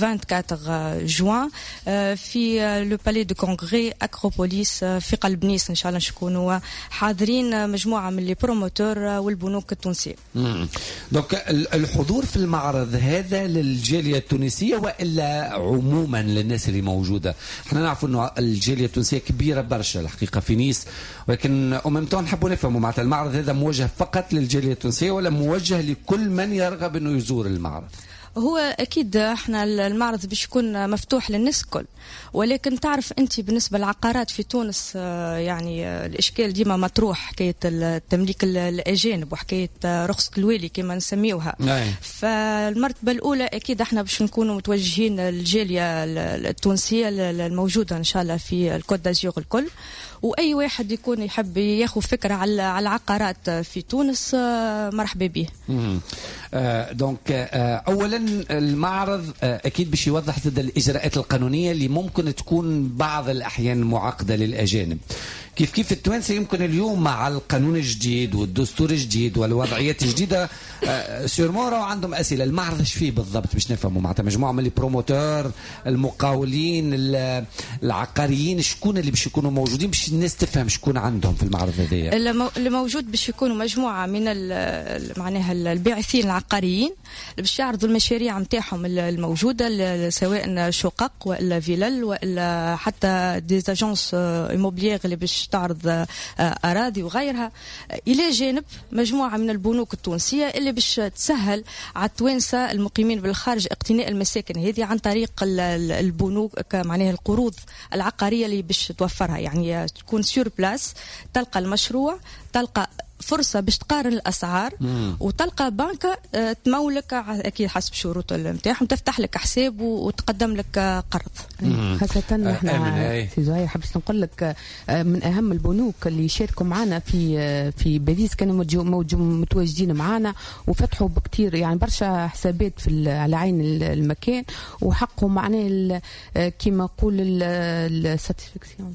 24 جوان في لو بالي دو كونغري اكروبوليس في قلب نيس. ان شاء الله نكونوا حاضرين مجموعه من لي بروموتور والبنوك التونسيه. دونك الحضور في المعرض هذا للجاليه التونسيه والا عموما للناس اللي موجوده؟ احنا نعرف انه الجاليه التونسيه كبيره برشا الحقيقه في نيس، ولكن اممتون نحبوا نفهموا معناتها المعرض هذا موجه فقط للجاليه التونسيه ولا موجه لكل من يرغب انه يزور المعرض؟ هو اكيد احنا المعرض باش يكون مفتوح للناس الكل، ولكن تعرف انت بالنسبه للعقارات في تونس يعني الاشكال ديما مطروح، حكايه التمليك الاجانب وحكايه رخصه الوالي كما نسميوها. فالمرتبه الاولى اكيد احنا باش نكونوا متوجهين للجاليه التونسيه الموجوده ان شاء الله في الكوت دازور الكل، واي واحد يكون يحب ياخذ فكره على العقارات في تونس مرحبا به. دونك اولا المعرض اكيد باش يوضح زاد الاجراءات القانونيه اللي ممكن تكون بعض الاحيان معقده للاجانب. كيف التوانسه يمكن اليوم مع القانون الجديد والدستور الجديد والوضعيات الجديده سيرمون راهو عندهم اسئله. المعرض ايش فيه بالضبط باش نفهموا؟ معناتها مجموعه من البروموتور، المقاولين، العقاريين، شكون اللي باش يكونوا موجودين باش الناس تفهم شكون عندهم في المعرض هذايا؟ اللي موجود باش يكونوا مجموعه من معناها الباعثين العقاريين اللي باش يعرضوا المشاريع نتاعهم الموجوده، سواء شقق والا فيلل والا حتى ديزاجونس ايموبليير اللي باش تعرض اراضي وغيرها، الى جانب مجموعه من البنوك التونسيه اللي باش تسهل على التوانسه المقيمين بالخارج اقتناء المساكن هذه عن طريق البنوك، معناها القروض العقاريه اللي باش توفرها، يعني تكون سور بلاس، تلقى المشروع، تلقى فرصه باش تقارن الاسعار، وتلقى بنكه تمولك اكيد حسب الشروط نتاعهم، تفتح لك حساب وتقدم لك قرض. خاصه احنا في زهير حبيت نقول لك من اهم البنوك اللي شاركوا معنا في باريس كانوا متواجدين معنا وفتحوا بكثير يعني برشا حسابات على عين المكان، وحقوا معناه كما نقول الساتيسفاكسيون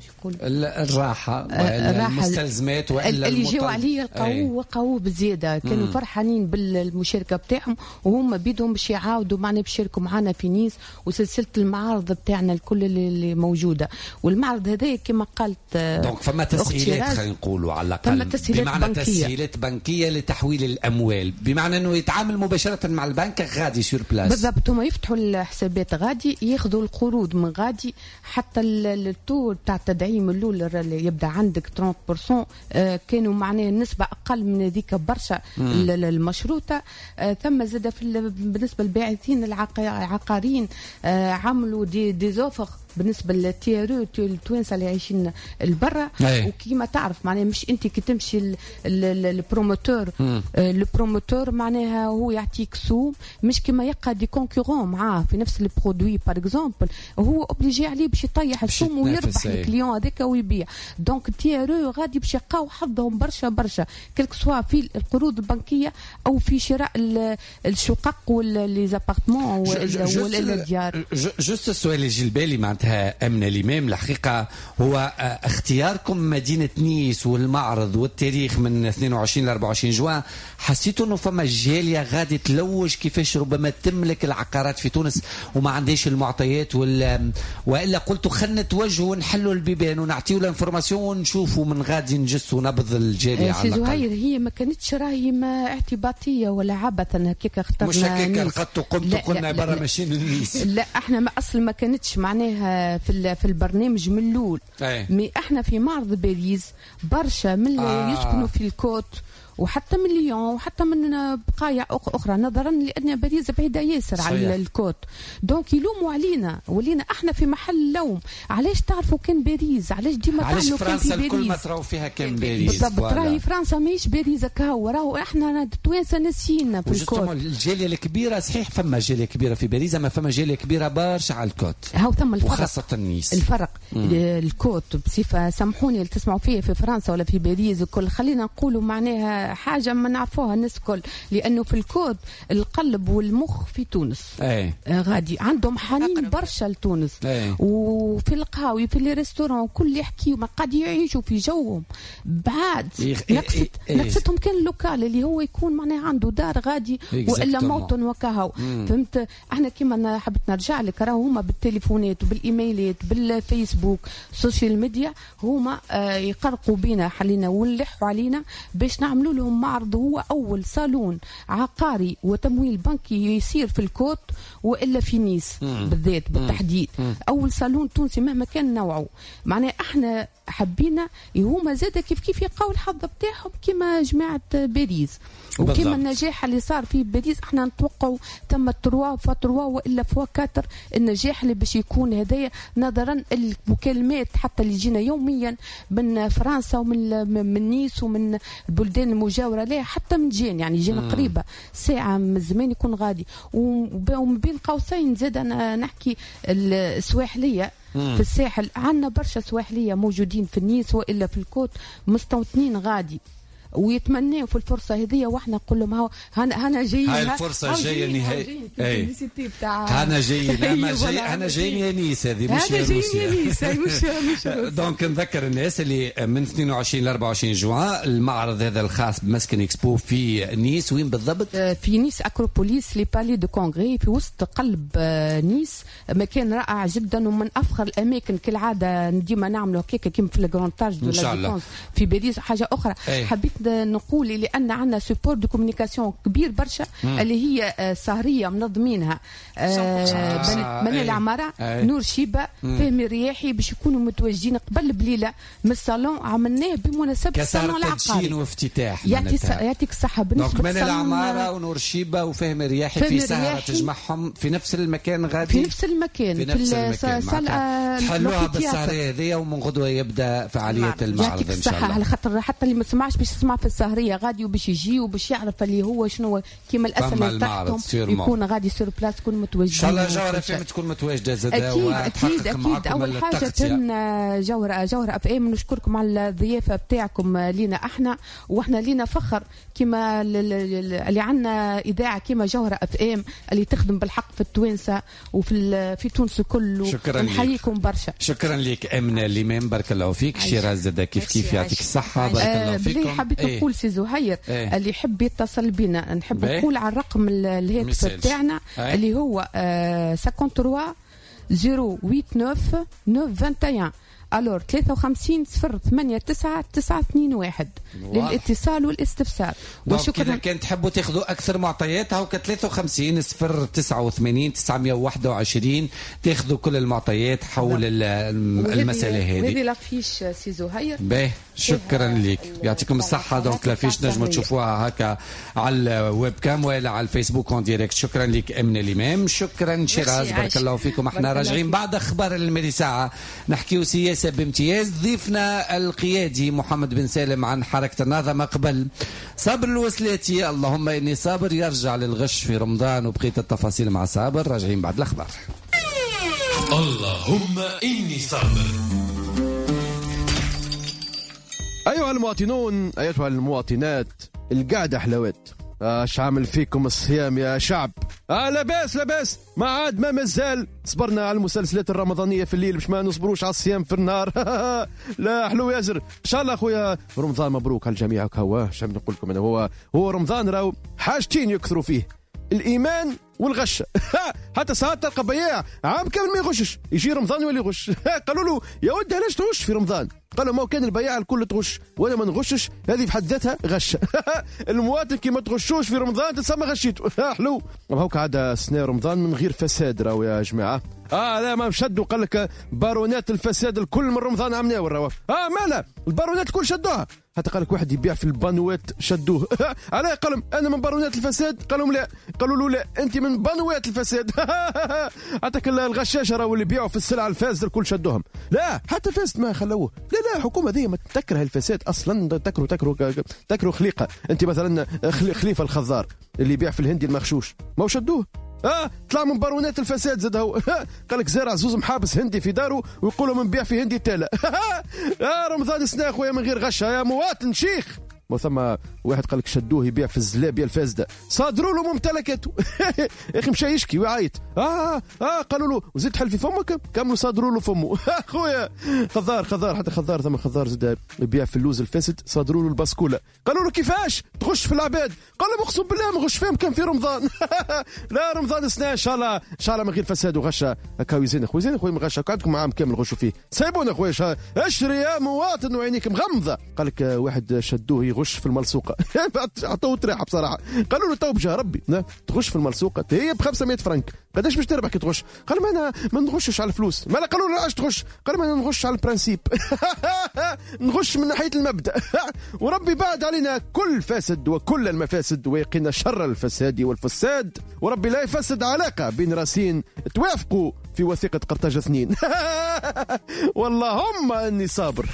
الراحه المستلزمات والا اللي جاوا عليه قووا بزياده، كانوا فرحانين بالمشاركه بتاعهم، وهم بيدهم باش يعاودوا معنا باش يشاركوا معنا في نيس وسلسله المعارض بتاعنا الكل اللي موجوده. والمعرض هذا كما قالت دونك فما تسهيلات خلينا نقولوا على الاقل، بمعنى تسهيلات بنكيه لتحويل الاموال، بمعنى انه يتعامل مباشره مع البنك غادي سور بلاس. بالضبط، هم يفتحوا الحسابات غادي، ياخذوا القروض من غادي، حتى التو تاع التدعيم الاول اللي يبدا عندك 30% كانوا معناه نسبة أقل من هذيك برشا المشروطة. ثم زاد بالنسبة للباعثين العقاريين عملوا دي زوفر بالنسبه للتيارو التوانسه اللي عايشين البرا. وكيما تعرف معناها مش انت كي تمشي البروموتور معناها هو يعطيك سوم، مش كما يلقى دي كونكورون معاه في نفس البرودوي باغ اكزومبل، هو اوبليجي عليه باش يطيح السوم ويربح الكليون هذاك ويبيع. دونك التيارو غادي باش يلقاو حظهم برشا كلك سوا في القروض البنكيه او في شراء الشقق واللي زابارتمون ولا الديار. جوست السؤال اللي يجي لبالي معناتها أمنة الإمام، الحقيقة هو اختياركم مدينة نيس والمعرض والتاريخ من 22 ل 24 جوان، حسيتوا أنه فما جالية غادي تلوج كيفاش ربما تملك العقارات في تونس وما عندهاش المعطيات وإلا قلتوا خلنا نتوجهوا ونحلوا البيبان ونعطيوا الانفورماسيون ونشوفوا من غادي نجسوا نبض الجالية على الأقل؟ زهير هي ما كانتش راهي ما اعتباطية ولا عبثا هكاك اخترنا، مش هكاك قدتوا قمتوا قلنا برا ماشيين النيس. لا احنا ما أصل ما كانتش معناها في البرنامج من الاول. مي احنا في معرض باريس برشا من اللي يسكنوا في الكوت وحتى من ليون وحتى من بقايا أخرى، نظرا لأن باريس بعيدة ياسر على الكوت. دونك يلوموا علينا، ولينا احنا في محل لوم. علاش تعرفوا كان باريس؟ علاش ديما تعملوا كان في باريس؟ كل ما تراو فيها كان باريس. بالضبط، راهي فرنسا ماهيش باريس كهو، راهو احنا التوانسه ناسيين في الكوت. الجاليه الكبيره صحيح، فما جاليه كبيره في باريس، اما فما جاليه كبيره برشا على الكوت. هاو ثم الفرق، وخاصه نيس. الفرق الكوت بصفه، سامحوني اللي تسمعوا فيها في فرنسا ولا في باريس الكل، خلينا نقولوا معناها حاجه ما نعرفوها الناس الكل، لانه في الكوت القلب والمخ في تونس. غادي عندهم حنين برشا لتونس. وفي القهاوي في الريستوران كل يحكيوا، ما قاعد يعيشوا في جوهم بعد. نقصتهم كان اللوكال اللي هو يكون معناها عنده دار غادي والا موطن وكهو. فهمت؟ احنا كيما حبيت نرجع لك، راهو هما بالتليفونات وبالايميلات بالفيسبوك السوشيال ميديا هما يقرقوا بينا، حلينا ولحوا علينا باش نعملوا لهم معرض. هو اول صالون عقاري وتمويل بنكي يصير في الكوت والا في نيس بالذات بالتحديد. اول صالون تونسي مهما كان نوعه. معناه احنا حبينا هما زاده كيف يلقاو الحظ بتاعهم كيما جماعه باريس، وكيما النجاح اللي صار في باريس احنا نتوقعوا تم 3 والا 4 النجاح اللي باش يكون هدايا، نظرا المكالمات حتى اللي جينا يوميا من فرنسا ومن نيس ومن البلدان المجاوره لها، حتى من جين يعني جينا قريبه ساعه من زمان يكون غادي. ومن بين قوسين زاد انا نحكي السواحليه في الساحل، عندنا برشا سواحليه موجودين في النيس والا في الكوت مستوطنين غادي ويتمنوا في الفرصه هذه، واحنا نقول لهم هاو هنا جايين، هاي الفرصه جايه نهائي. انا جايين انا جايين يا نيس، هذه مش يا روسيا. مش دونك نذكر الناس اللي من 22 ل 24 جوان المعرض هذا الخاص بمسكن اكسبو في نيس. وين بالضبط؟ في نيس اكروبوليس لي بالي دو كونغري في وسط قلب نيس. مكان رائع جدا ومن افخر الاماكن كالعاده، ديما نعملوا هكاك كيما في الجرانداج دو لا في باريس. حاجه اخرى حبيت نقول لان عندنا سبورت دو كومونيكاسيون كبير برشا اللي هي سهريه منظمينها من العماره نور شيبه فهمي الرياحي باش يكونوا متواجدين قبل بليله من الصالون. عملناه بمناسبه الصالون العقاري وافتتاح. يعطيك الصحه. بالنسبه من العماره ونور شيبه وفهمي الرياحي في سهره تجمعهم في نفس المكان غادي، في نفس المكان في تحلوها بالسهريه هذه، ومن غدوه يبدا فعاليه المعرض ان شاء الله. على خاطر حتى اللي ما سمعش باش يسمع في السهريه غادي وباش يجي وباش يعرف اللي هو شنو كيما الاسئله تاعهم يكون غادي سور بلاس تكون متواجدين. ان شاء الله جوهره فيلم تكون متواجده زاده. اكيد اول حاجه جوهره اف ام نشكركم على الضيافه بتاعكم لينا احنا، واحنا لينا فخر كيما اللي عندنا اذاعه كيما جوهره اف ام اللي تخدم بالحق في التوانسه في تونس الكل. نحييكم برشا. شكرا لك امنه الامام، بارك الله فيك. شيراز زاده كيف يعطيك الصحه، بارك الله فيكم. حبيت نقول سي زهير اللي يحب يتصل بنا نحب نقول على الرقم الهاتف بتاعنا اللي هو 53 089 921 الور 53 089 921 للاتصال والاستفسار. وشكرا. كان تحبوا تاخذوا اكثر معطيات هاو 53 089 921 تاخذوا كل المعطيات حول المساله هذه. وهذه لافيش سي زهير. باهي شكرا لك، يعطيكم الصحه. دونك لافيش نجموا تشوفوها هكا على الويب كام ولا على الفيسبوك اون ديريكت. شكرا لك امنه الامام. شكرا شيراز، بارك الله فيكم. احنا راجعين بعد اخبار الميدي ساعه نحكيو سياسه بامتياز. ضيفنا القيادي محمد بن سالم عن حركة النهضة. ما قبل صابر الوسلاتي اللهم إني صابر يرجع للغش في رمضان، وبقية التفاصيل مع صابر. راجعين بعد الأخبار. اللهم إني صابر. أيها المواطنون أيتها المواطنات، القعدة حلوات. اش عامل فيكم الصيام يا شعب؟ لاباس ما عاد ما مازال صبرنا على المسلسلات الرمضانيه في الليل باش ما نصبروش على الصيام في النهار. لا حلو ياسر ان شاء الله خويا. رمضان مبروك على الجميع. هو شنو نقول لكم انا، هو رمضان راهو حاجتين يكثروا فيه، الايمان والغش. حتى ساعات تلقى بياع عام كامل ما يغشش، يجي رمضان يولي يغش. قالوا له يا ودي علاش تغش في رمضان؟ قالوا ما كان البياع الكل تغش وانا ما نغشش، هذه في حد ذاتها غش. المواطن كي ما تغشوش في رمضان تسمى غشيته. حلو. هاك عاد سنة رمضان من غير فساد راهو يا جماعه. لا ما شدوا قال لك بارونات الفساد الكل من رمضان عمناو الروا. مالا البارونات الكل شدوها، حتى قال لك واحد يبيع في البانوات شدوه. علاه قالهم انا من بارونات الفساد؟ قالوا لا، قالوا له لا انت من بانوات الفساد. حتى الغشاشه راهو اللي بيعوا في السلع الفاسده الكل شدوهم. لا حتى الفاسد ما خلوه. لا الحكومه ذي ما تكره الفساد اصلا، تكره خليقه. انت مثلا خليفه الخضار اللي يبيع في الهندي المغشوش ما شدوه. طلع من بارونات الفساد زاد هو. قال لك زارع زوز محابس هندي في داره ويقولوا من بيع في هندي تالا. رمضان السنة خويا من غير غشة يا مواطن شيخ. وثم واحد قال لك شدوه يبيع في الزلابيه الفاسده، صادروا له ممتلكاته. يا اخي مشى يشكي ويعيط. قالوا له وزيد حل في فمك، كملوا صادروا له فمه. خويا خضار حتى خضار ثم خضار زاد يبيع في اللوز الفاسد، صادروا له البسكوله. قالوا له كيفاش تغش في العباد؟ قال له اقسم بالله ما غش فيهم كان في رمضان. لا رمضان السنه ان شاء الله من غير فساد وغشه. هكا ويزين اخويا ما غش عندكم عام كامل غشوا فيه. سيبونا اخويا اشري يا مواطن وعينيك مغمضه. قال لك واحد شدوه يغش في الملصوقه. عطوه تريحه بصراحه. قالوا له تو بجاه ربي تغش في الملصوقه هي ب 500 فرنك، قداش باش تربح كي تغش؟ قال ما انا ما نغشش على الفلوس. ما قالوا له علاش تغش؟ قال ما انا نغش على البرانسيب. نغش من ناحيه المبدا. وربي بعد علينا كل فاسد وكل المفاسد ويقينا شر الفساد والفساد. وربي لا يفسد علاقه بين راسين توافقوا في وثيقه قرطاج 2. واللهم اني صابر.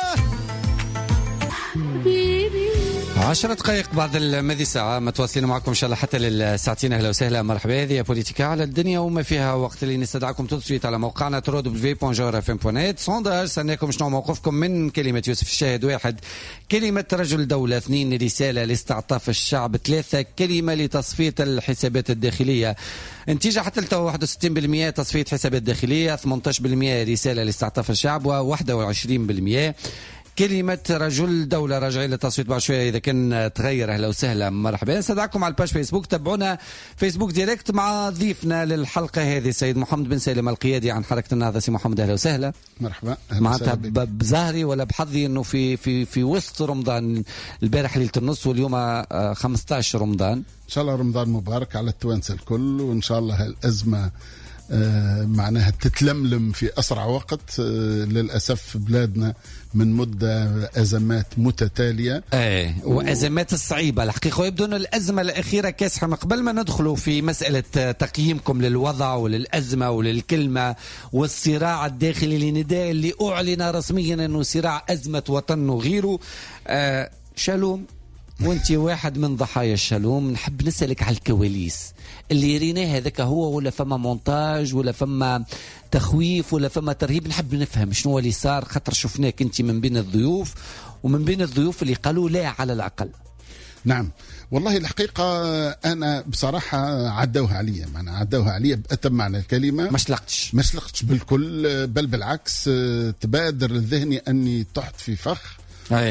10 دقائق بعد الماضي ساعة، متواصلين معكم إن شاء الله حتى للساعتين. أهلا وسهلا مرحبا. هذه بوليتيكا على الدنيا وما فيها، وقت اللي نستدعكم تتصويت على موقعنا www.jorafm.net. سونداج سألناكم شنو موقفكم من كلمة يوسف الشاهد 1، كلمة رجل دولة 2، رسالة لاستعطاف الشعب 3، كلمة لتصفية الحسابات الداخلية. نتيجة حتى لتو 61% تصفية حسابات داخلية، 18% رسالة لاستعطاف الشعب، و21% كلمة رجل دولة. راجعين للتصويت بعد شوية إذا كان تغير. أهلا وسهلا مرحبا. نستدعكم على الباج فيسبوك، تابعونا فيسبوك ديريكت مع ضيفنا للحلقة هذه السيد محمد بن سالم القيادي عن حركة النهضة. سي محمد أهلا وسهلا. مرحبا. معناتها بزهري ولا بحظي إنه في وسط رمضان، البارح ليلة النص واليوم 15 رمضان. إن شاء الله رمضان مبارك على التوانسة الكل، وإن شاء الله الأزمة معناها تتلملم في أسرع وقت. للأسف بلادنا من مدة أزمات متتالية، وأزمات الصعيبة الحقيقة. ويبدو أن الأزمة الأخيرة كاسحة. من قبل ما ندخلوا في مسألة تقييمكم للوضع وللأزمة وللكلمة والصراع الداخلي لنداء اللي أعلن رسميا أنه صراع أزمة وطن وغيره، شالوم وانت واحد من ضحايا الشالوم، نحب نسألك على الكواليس اللي يريناه هذاك هو، ولا فما مونتاج ولا فما تخويف ولا فما ترهيب؟ نحب نفهم شنو اللي صار، خاطر شفناك انت من بين الضيوف ومن بين الضيوف اللي قالوا لا على الأقل. نعم والله الحقيقة أنا بصراحة عدوها عليا بأتم معنى الكلمة. ما شلقتش بالكل، بل بالعكس تبادر الذهني أني تحت في فخ.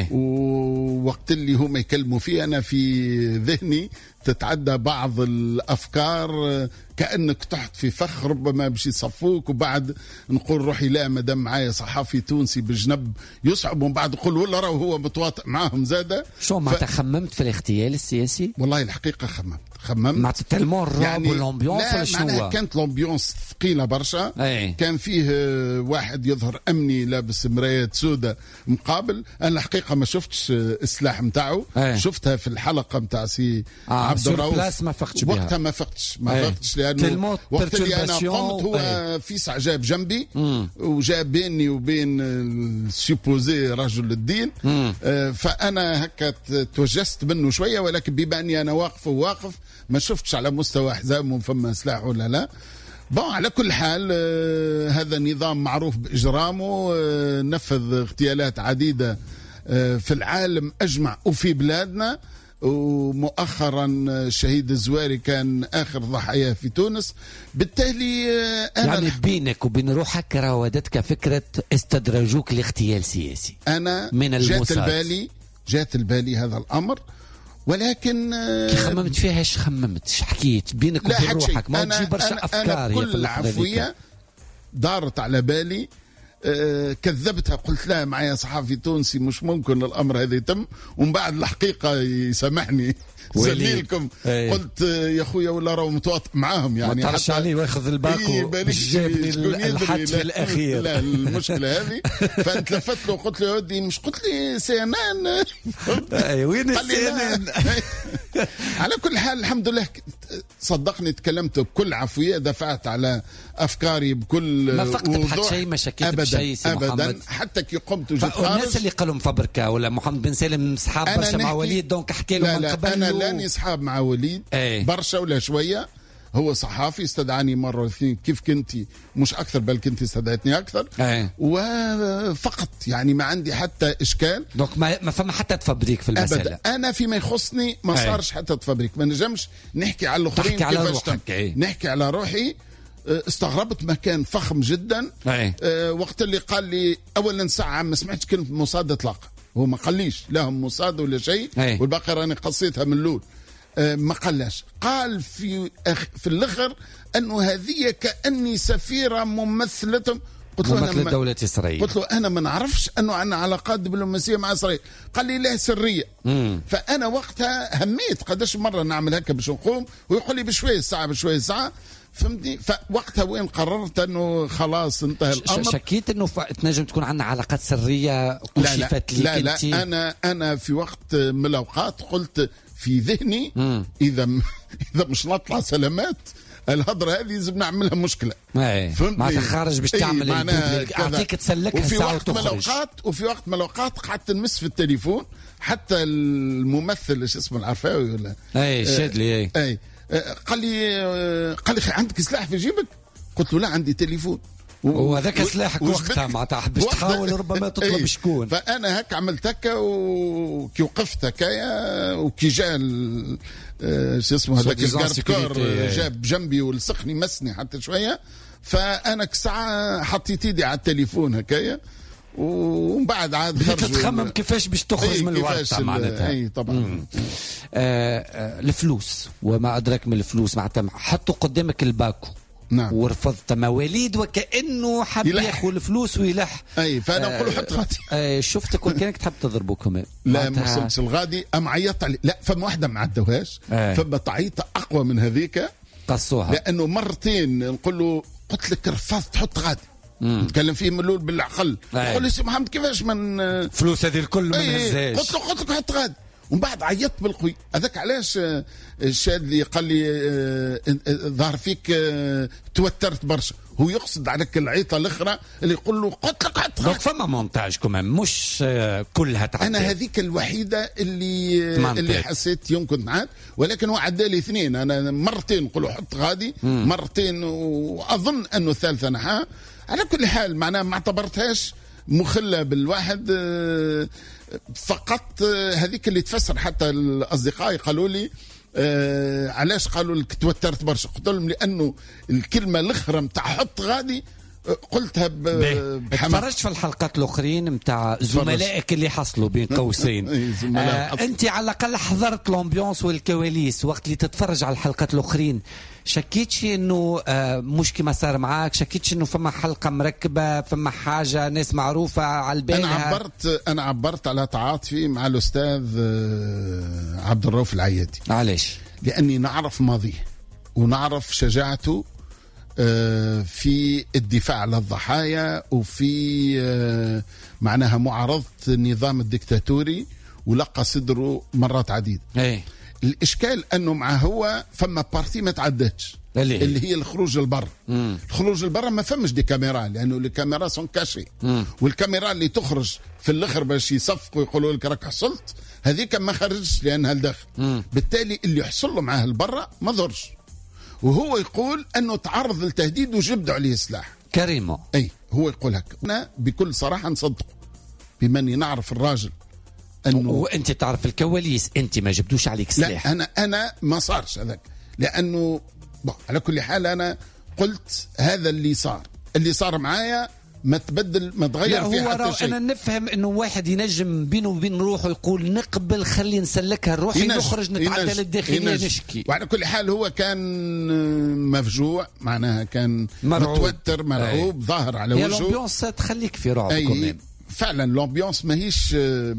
ووقت اللي هم يكلموا فيه أنا في ذهني تتعدى بعض الأفكار كأنك تحت في فخ، ربما باش يصفوك، وبعد نقول روحي لا مدام معايا صحافي تونسي بجنب يصعب، ومن بعد نقول ولا راهو هو متواطئ معاهم زاده. شو ما تخممت في الاغتيال السياسي؟ والله الحقيقة خممت مع تلمون الرعب يعني والامبيونس. لا معناها كانت الامبيونس ثقيلة برشا. كان فيه واحد يظهر أمني لابس مرايات سوداء مقابل. أنا الحقيقة ما شفتش السلاح متاعه، شفتها في الحلقة متاع سي عبد الرؤوف. ما فقتش بها وقتها، ما فقتش لأنه وقت اللي أنا قمت هو فيسع جاب جنبي وجاب بيني وبين السيبوزي رجل الدين. فأنا هكا توجست منه شوية، ولكن بما أني أنا واقف ما شفتش على مستوى حزامهم فما سلاح ولا لا. على كل حال هذا نظام معروف بإجرامه، نفذ اغتيالات عديدة في العالم أجمع وفي بلادنا، ومؤخرا الشهيد الزواري كان آخر ضحاياه في تونس. بالتالي أنا يعني بينك وبين روحك راودتك فكرة استدرجوك لاغتيال سياسي. أنا من جات البالي هذا الأمر، ولكن كي خممت فيها خممت حكيت بينك وبين روحك؟ ما تجي برشا أفكار. أنا كل عفوية دارت على بالي كذبتها، قلت لا معي صحافي تونسي مش ممكن الأمر هذا يتم. ومن بعد الحقيقة يسامحني زميلكم قلت يا خويا ولا راهو متواطئ معاهم يعني، ما ترش عليه وياخذ الباكو مش جابني الحد في الأخير. لا المشكلة هذه. فانت لفت له قلت له يا ودي، مش قلت لي CNN وين CNN؟ على كل حال الحمد لله صدقني تكلمت بكل عفوية، دفعت على أفكاري بكل ما فقت بحد شيء، ما شكيت بشيء أبدا. حتى كي قمت وجيت خارج الناس اللي قالوا مفبركة ولا محمد بن سالم صحاب برشا مع وليد، دونك احكي له من قبل. أنا لاني صحاب مع وليد برشا ولا شوية. هو صحافي استدعاني مرة واثنين كيف كنتي، مش أكثر بل كنتي استدعتني أكثر. وفقط يعني ما عندي حتى إشكال. دونك ما فما حتى تفبريك في المسألة أبدا. أنا فيما يخصني ما صارش حتى تفبريك. ما نجمش نحكي على الآخرين كيفاش نحكي على روحي. استغربت مكان فخم جدا. وقت اللي قال لي أولا ساعة ما سمعتش كلمة موساد إطلاقا. هو ما قاليش لهم موساد ولا شيء، والباقي راني قصيتها من الأول. ما قالش، قال في الآخر أنه هذه كأني سفيرة ممثلتهم. قلت له ممثلة دولة إسرائيل. قلت له أنا ما نعرفش أنه عندنا علاقات دبلوماسية مع إسرائيل. قال لي لا سرية. فأنا وقتها هميت قداش مرة نعمل هكا باش نقوم، ويقول لي بشوية ساعة بشوية ساعة، فهمتني. فوقتها وين قررت أنه خلاص انتهى الأمر. شكيت أنه تنجم تكون عندنا علاقات سرية كشفت لي. لا أنا في وقت من الأوقات قلت في ذهني إذا مش نطلع سلامات الهضرة هذه لازم نعملها مشكلة. ما خارج باش تعمل أعطيك تسلكها ساعة وتخرج. وفي وقت من الأوقات قعدت نمس في التليفون، حتى الممثل ايش اسمه العرفاوي ولا شادلي قال لي عندك سلاح في جيبك؟ قلت له لا عندي تليفون. وهذاك سلاحك وقتها معناتها باش تحاول ربما تطلب شكون. فانا هكا عملت هكا، وكي وقفت هكايا وكي جاء شو اسمه هذاك الكاركور جاب جنبي ولصقني مسني حتى شويه. فانا كساعه حطيت ايدي على التليفون هكايا، ومن بعد عاد خرج تتخمم كيفاش باش تخرج من الورطه معناتها. طبعا الفلوس وما ادراك من الفلوس معناتها حطوا قدامك الباكو. نعم. ورفضت مواليد وكأنه حب ياخذ الفلوس ويلح. فانا نقول حط غادي. شفتك وكانك تحب تضربه كمان. لا ما وصلتش الغادي. عيطت علي. لا فما واحده ما عدوهاش. فما تعيطه اقوى من هذيك قصوها، لانه مرتين نقول له قلت لك رفضت حط غادي. نتكلم فيه من الاول بالعقل. يقول لي سي محمد كيفاش من فلوس هذه الكل ما نهزاش. قلت له حط غادي. ومن بعد عيطت بالقوي. هذاك علاش الشاذلي قال لي ظهر فيك توترت برشا. هو يقصد عليك العيطه الاخرى اللي يقول له قلت لك حط غادي. فما مونتاج كمان مش كلها تعدي. انا هذيك الوحيده اللي حسيت يمكن تعاد، ولكن هو عدالي اثنين. انا مرتين نقول له حط غادي، مرتين واظن انه الثالثه نحا. على كل حال معناها ما اعتبرتهاش مخلة بالواحد. فقط هذيك اللي تفسر. حتى الأصدقاء قالوا لي علاش قالوا لك توترت برشا؟ قلت لهم لأنه الكلمة الأخرى متاع حط غادي قلتها بحماس. تفرجت في الحلقات الأخرين متاع زملائك اللي حصلوا بين قوسين. أنت على الأقل حضرت الأمبيونس والكواليس وقت اللي تتفرج على الحلقات الأخرين. شكيتش انه مش كما صار معاك؟ شكيتش انه فما حلقه مركبه، فما حاجه ناس معروفه على بالها؟ انا عبرت على تعاطفي مع الاستاذ عبد الرؤوف العيادي. علاش؟ لاني نعرف ماضيه ونعرف شجاعته في الدفاع عن الضحايا، وفي معناها معارضه النظام الدكتاتوري، ولقى صدره مرات عديدة. الإشكال أنه مع هو فما بارتي ما تعدتش اللي هي الخروج البر. الخروج البر ما فمش دي كاميرا، لأنه الكاميرا سون كاشي. والكاميرا اللي تخرج في الآخر باش يصفقوا يقولوا لك راك حصلت، هذيك ما خرجش لأنها الداخل. بالتالي اللي يحصل له معاه البرة ما ضرش. وهو يقول أنه تعرض للتهديد وجبدوا عليه سلاح كريمة. هو يقول هكا. أنا بكل صراحة نصدقه بمني نعرف الراجل. وانت تعرف الكواليس، انت ما جبدوش عليك سلاح. لا انا ما صارش هذاك، لانه على كل حال انا قلت هذا اللي صار معايا ما تبدل ما تغير فيه حتى شيء. انا نفهم انه واحد ينجم بينه وبين روحه يقول نقبل خلي نسلكها الروحي نخرج نتعدى للداخليه نشكي. وعلى كل حال هو كان مفجوع معناها كان متوتر مرعوب ظاهر على وجهه. الامبيونس تخليك في رعب كمان فعلا. الامبيونس ماهيش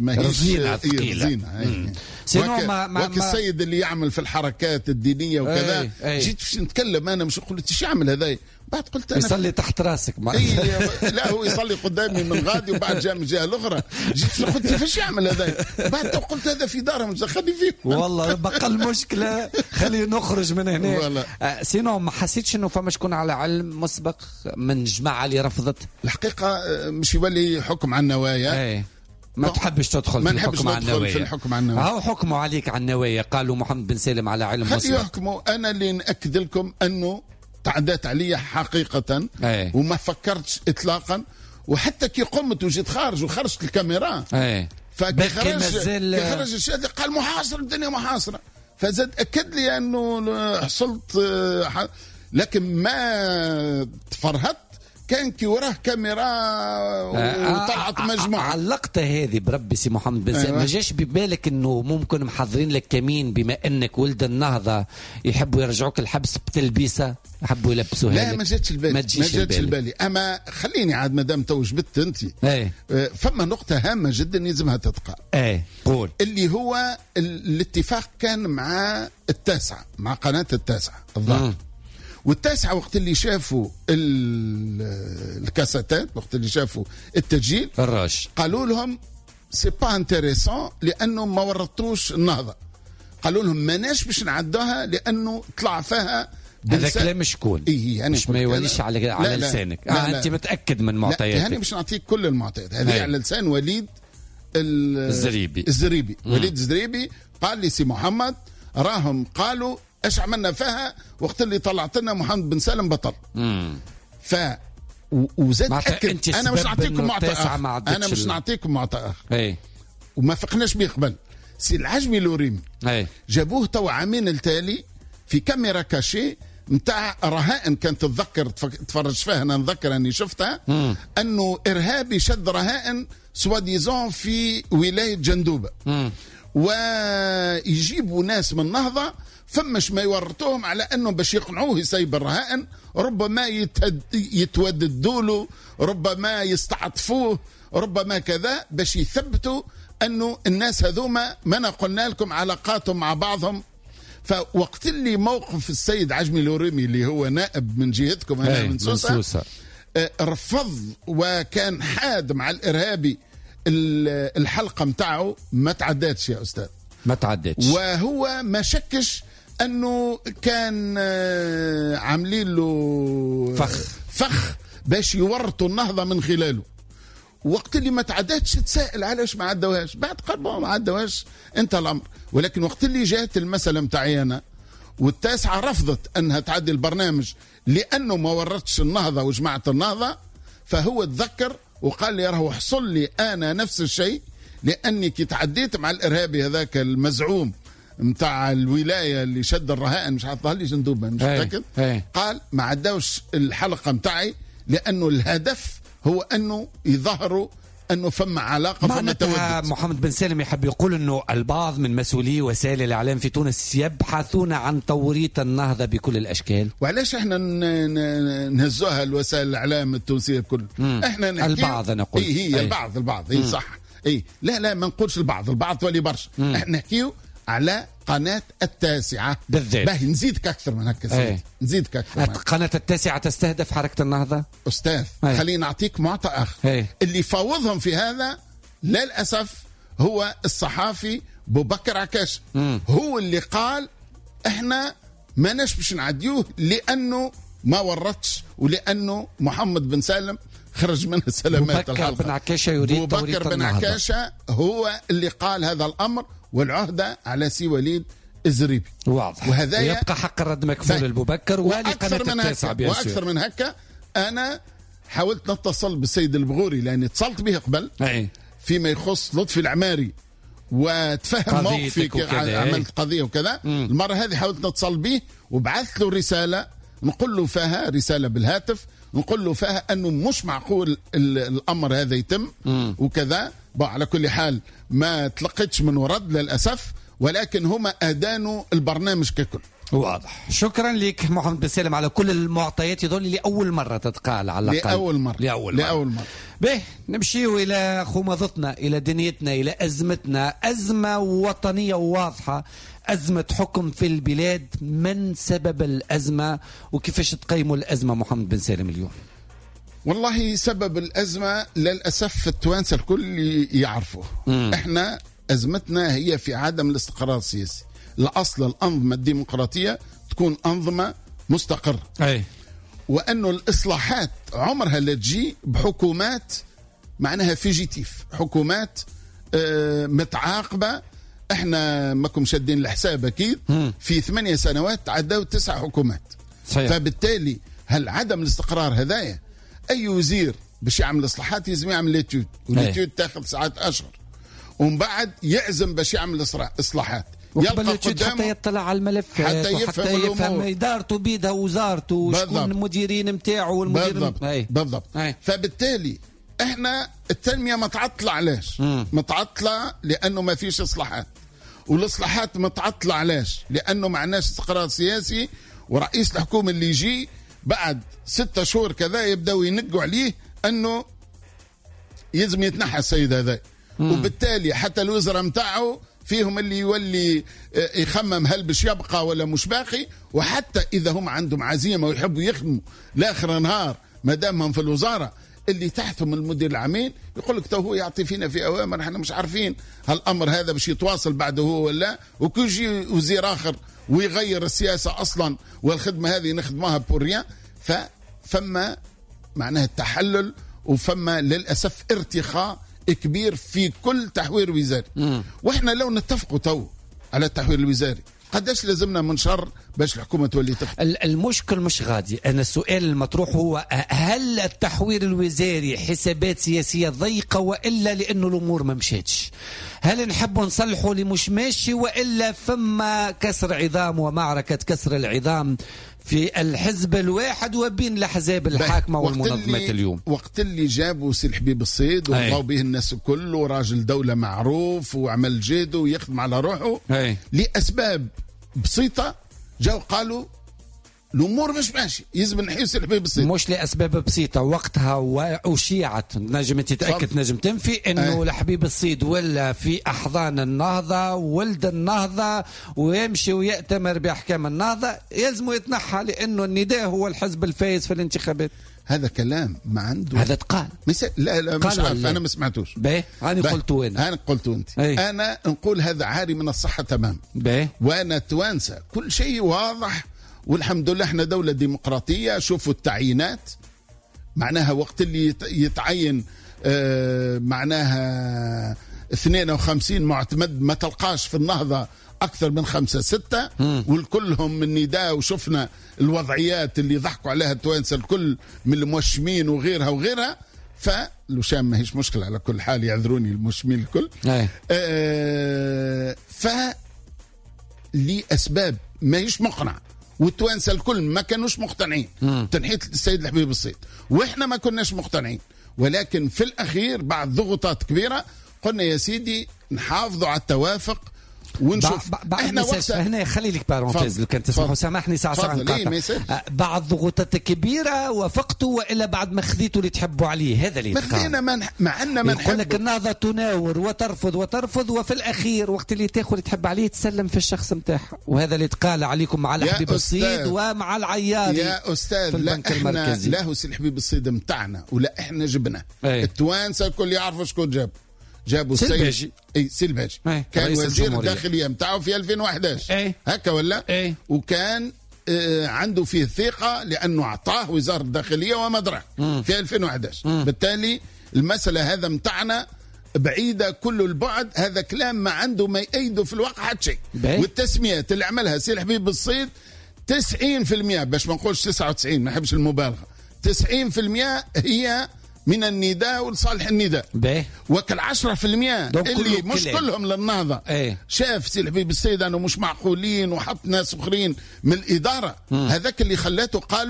رزينه. وك السيد اللي يعمل في الحركات الدينيه وكذا جيت باش نتكلم انا مش قلت ايش يعمل هذا بعد قلت انا يصلي تحت راسك لا هو يصلي قدامي من غادي وبعد جاء من الجهه الاخرى جيت قلت كيفاش يعمل هذا بعد قلت هذا في داره مش خلي فيه والله بقى المشكله خليه نخرج من هنا. سينو ما حسيتش انه فما شكون على علم مسبق من جماعه اللي رفضت الحقيقه مش يولي حكم على النوايا ما تحبش تدخل ما نحبش ندخل في الحكم على النوايا. هاو حكموا عليك على النوايا قالوا محمد بن سالم على علم مسبق. خلي يحكموا. انا اللي ناكد لكم انه تعدات علي حقيقة وما فكرتش اطلاقا وحتى كي قمت وجيت خارج وخرجت الكاميرا فكي خرج الشهادة قال محاصرة الدنيا محاصرة فزاد اكد لي انه حصلت لكن ما تفرهت كان كي وراه كاميرا وطلعت مجموعة. علقت هذه بربي سي محمد بن سالم ما جاش ببالك انه ممكن محضرين لك كمين بما انك ولد النهضة يحبوا يرجعوك الحبس بتلبيسة يحبوا يلبسوها لا ما جاتش البالي اما خليني عاد مادام تو جبت انت فما نقطة هامة جدا يلزمها تتقال قول اللي هو الاتفاق كان مع التاسعة مع قناة التاسعة الظاهر والتاسعة وقت اللي شافوا الكاساتات وقت اللي شافوا التسجيل الراش قالوا لهم سي با انتريسون لانه ما ورطوش النهضة قالوا لهم ماناش باش نعدوها لانه طلع فيها هذا كلام شكون مش ما يوليش على لسانك انت متاكد من معطياتك يعني باش نعطيك كل المعطيات هذه على لسان وليد الزريبي وليد الزريبي قال لي سي محمد راهم قالوا ايش عملنا فيها وقت اللي طلعت لنا محمد بن سالم بطل وزاد اكد انا مش نعطيكم معطى انا مش نعطيكم معطى وما فقناش به قبل سي العجمي لوريمي جابوه تو عامين التالي في كاميرا كاشي نتاع رهائن كانت تتذكر تفرج فيها انا نذكر اني شفتها انه ارهابي شد رهائن سواديزون في ولايه جندوبه ويجيبوا ناس من النهضه فمش ما يورطوهم على انه باش يقنعوه يسيب الرهائن ربما يتوددوا له ربما يستعطفوه ربما كذا باش يثبتوا انه الناس هذوما ما قلنا لكم علاقاتهم مع بعضهم. فوقت اللي موقف السيد عجمي لوريمي اللي هو نائب من جهتكم هنا من سوسة رفض وكان حاد مع الارهابي الحلقه متاعه ما تعداتش يا استاذ ما تعداتش وهو ما شكش انه كان عاملين له فخ باش يورطوا النهضه من خلاله. وقت اللي ما تعداتش تسائل علاش ما عدوهاش بعد قربوا ما عدوهاش انت الامر. ولكن وقت اللي جات المساله متاعي انا والتاسعه رفضت انها تعدي البرنامج لانه ما ورطش النهضه وجماعه النهضه فهو تذكر وقال لي راهو حصل لي انا نفس الشيء لاني كي تعديت مع الارهابي هذاك المزعوم متاع الولايه اللي شد الرهائن مش عارف لي جندوبه مش متاكد قال ما عداوش الحلقه متاعي لانه الهدف هو انه يظهروا انه فما علاقه فما تودد. محمد بن سالم يحب يقول انه البعض من مسؤولي وسائل الاعلام في تونس يبحثون عن توريط النهضه بكل الاشكال. وعلاش احنا نهزوها الوسائل الاعلام التونسيه الكل؟ احنا البعض انا قلت هي البعض هي صح لا ما نقولش البعض تولي برشا احنا نحكيو على قناة التاسعة بالذات. باهي نزيدك أكثر من هكا نزيدك أكثر من قناة التاسعة تستهدف حركة النهضة أستاذ خلينا نعطيك معطى آخر اللي فاوضهم في هذا للأسف هو الصحافي بوبكر عكاش هو اللي قال احنا ما باش نعديوه لأنه ما ورطش ولأنه محمد بن سالم خرج منها سلامات الحلقة. بوبكر بن عكاشة يريد بوبكر بن عكاشة هو اللي قال هذا الأمر والعهدة على سي وليد الزريبي واضح وهذا يبقى حق الرد مكفول لبوبكر وأكثر من هكا وأكثر من هكا أنا حاولت نتصل بالسيد البغوري لأني اتصلت به قبل فيما يخص لطفي العماري وتفهم موقفي عملت قضية وكذا المرة هذه حاولت نتصل به وبعثت له رسالة نقول له فيها رسالة بالهاتف نقول له فيها أنه مش معقول الأمر هذا يتم وكذا. على كل حال ما تلقيتش من ورد للأسف، ولكن هما أدانوا البرنامج ككل. واضح. شكرا لك محمد بن سالم على كل المعطيات يظل لأول مرة تتقال على الأقل. لأول مرة. به نمشيو إلى خماضتنا، إلى دنيتنا، إلى أزمتنا. أزمة وطنية واضحة، أزمة حكم في البلاد. من سبب الأزمة وكيفاش تقيموا الأزمة محمد بن سالم اليوم؟ والله سبب الأزمة للأسف التوانسة الكل يعرفه. احنا أزمتنا هي في عدم الاستقرار السياسي. الأصل الأنظمة الديمقراطية تكون أنظمة مستقرة، وأنه الإصلاحات عمرها لا تجي بحكومات معناها فيجيتيف، حكومات متعاقبة. احنا ماكم شادين الحساب أكيد، في 8 سنوات تعدوا 9 حكومات. صحيح. فبالتالي هل عدم الاستقرار هدايا أي وزير باش يعمل إصلاحات لازم يعمل ليتيود، والليتيود تاخذ ساعات أشهر، ومن بعد يعزم باش يعمل إصلاحات. يلقى حتى يطلع على الملف، حتى يفهم إدارته بيدها وزارته وشكون المديرين متاعه والمدير. بالضبط. فبالتالي احنا التنمية متعطلة. علاش متعطلة؟ لأنه ما فيش إصلاحات، والإصلاحات متعطلة علاش؟ لأنه ما عندناش استقرار سياسي. ورئيس الحكومة اللي يجي بعد 6 شهور كذا يبدأوا ينقوا عليه أنه يلزم يتنحى السيد هذا، وبالتالي حتى الوزراء متاعه فيهم اللي يولي يخمم هل باش يبقى ولا مش باقي. وحتى إذا هم عندهم عزيمة ويحبوا يخدموا لآخر نهار ما دامهم في الوزارة، اللي تحتهم المدير العامين يقول لك تو هو يعطي فينا في أوامر احنا مش عارفين هل الأمر هذا باش يتواصل بعده هو ولا. وكي يجي وزير آخر ويغير السياسة أصلا والخدمة هذه نخدمها بوريا. فما معناها التحلل، وفما للأسف ارتخاء كبير في كل تحوير وزاري. واحنا لو نتفقوا تو على التحوير الوزاري قداش لازمنا من شر باش الحكومة تولي تخدم؟ المشكل مش غادي. أنا السؤال المطروح هو هل التحوير الوزاري حسابات سياسية ضيقة وإلا لأنه الأمور ما مشيتش؟ هل نحب نصلحوا اللي مش ماشي وإلا فما كسر عظام ومعركة كسر العظام في الحزب الواحد وبين الأحزاب الحاكمة والمنظمات اليوم؟ وقت اللي جابوا سي الحبيب الصيد وضعوا به الناس الكل، وراجل دولة معروف وعمل جيده ويخدم على روحه، لأسباب بسيطة جاوا قالوا الأمور مش ماشي، يلزم نحيو سي الحبيب الصيد. مش لأسباب بسيطة، وقتها وأشيعت، نجم تتأكد نجم تنفي أنه الحبيب الصيد ولا في أحضان النهضة، ولد النهضة، ويمشي ويأتمر بأحكام النهضة، يلزم يتنحى لأنه النداء هو الحزب الفائز في الانتخابات. هذا كلام ما عنده، هذا تقال. لا مش عارف، أنا ما سمعتوش. أنا قلت أنت. أنا نقول هذا عاري من الصحة تمام. وأنا توانسة كل شيء واضح، والحمد لله احنا دولة ديمقراطية. شوفوا التعيينات، معناها وقت اللي يتعين معناها 52 معتمد، ما تلقاش في النهضة أكثر من 5 6، والكلهم من نداء. وشفنا الوضعيات اللي ضحكوا عليها التوانسة الكل من الموشمين وغيرها وغيرها. فلوشام ما هيش مشكلة، على كل حال يعذروني الموشمين الكل. لأسباب ما هيش مقنع، والتوانسة الكل ما كانوش مقتنعين تنحية السيد الحبيب الصيد، واحنا ما كناش مقتنعين. ولكن في الأخير بعد ضغوطات كبيرة قلنا يا سيدي نحافظوا على التوافق ونشوف. احنا وقتها هنا خلي لك بارونتيز لو كان تسمحوا، سامحني ساعة نقاطع. بعد ضغوطات كبيرة وافقتوا والا بعد ما خذيتوا اللي تحبوا عليه؟ هذا اللي خذينا مع ان ما يقول لك النهضة تناور وترفض وفي الأخير وقت اللي تاخذ اللي تحب عليه تسلم في الشخص نتاعها. وهذا اللي تقال عليكم مع الحبيب الصيد ومع العياري يا أستاذ. لا احنا له سي الحبيب الصيد متاعنا ولا احنا جبنا. التوانسة الكل يعرفوا شكون جابوا السيد سيلباجي كان وزير الداخلية متاعه في 2011 هكا ولا وكان عنده فيه ثقة لأنه أعطاه وزارة الداخلية وما درك في 2011. بالتالي المسألة هذا متاعنا بعيدة كل البعد. هذا كلام ما عنده ما يأيده في الواقع حتى شيء. والتسميات اللي عملها سي الحبيب الصيد 90% باش ما نقولش 99 ما نحبش المبالغة 90% هي من النداء ولصالح النداء. وكل 10% اللي مش كلهم للنهضة شاف سي الحبيب السيد أنه مش معقولين وحط ناس أخرين من الإدارة. هذاك اللي خلاته قالوا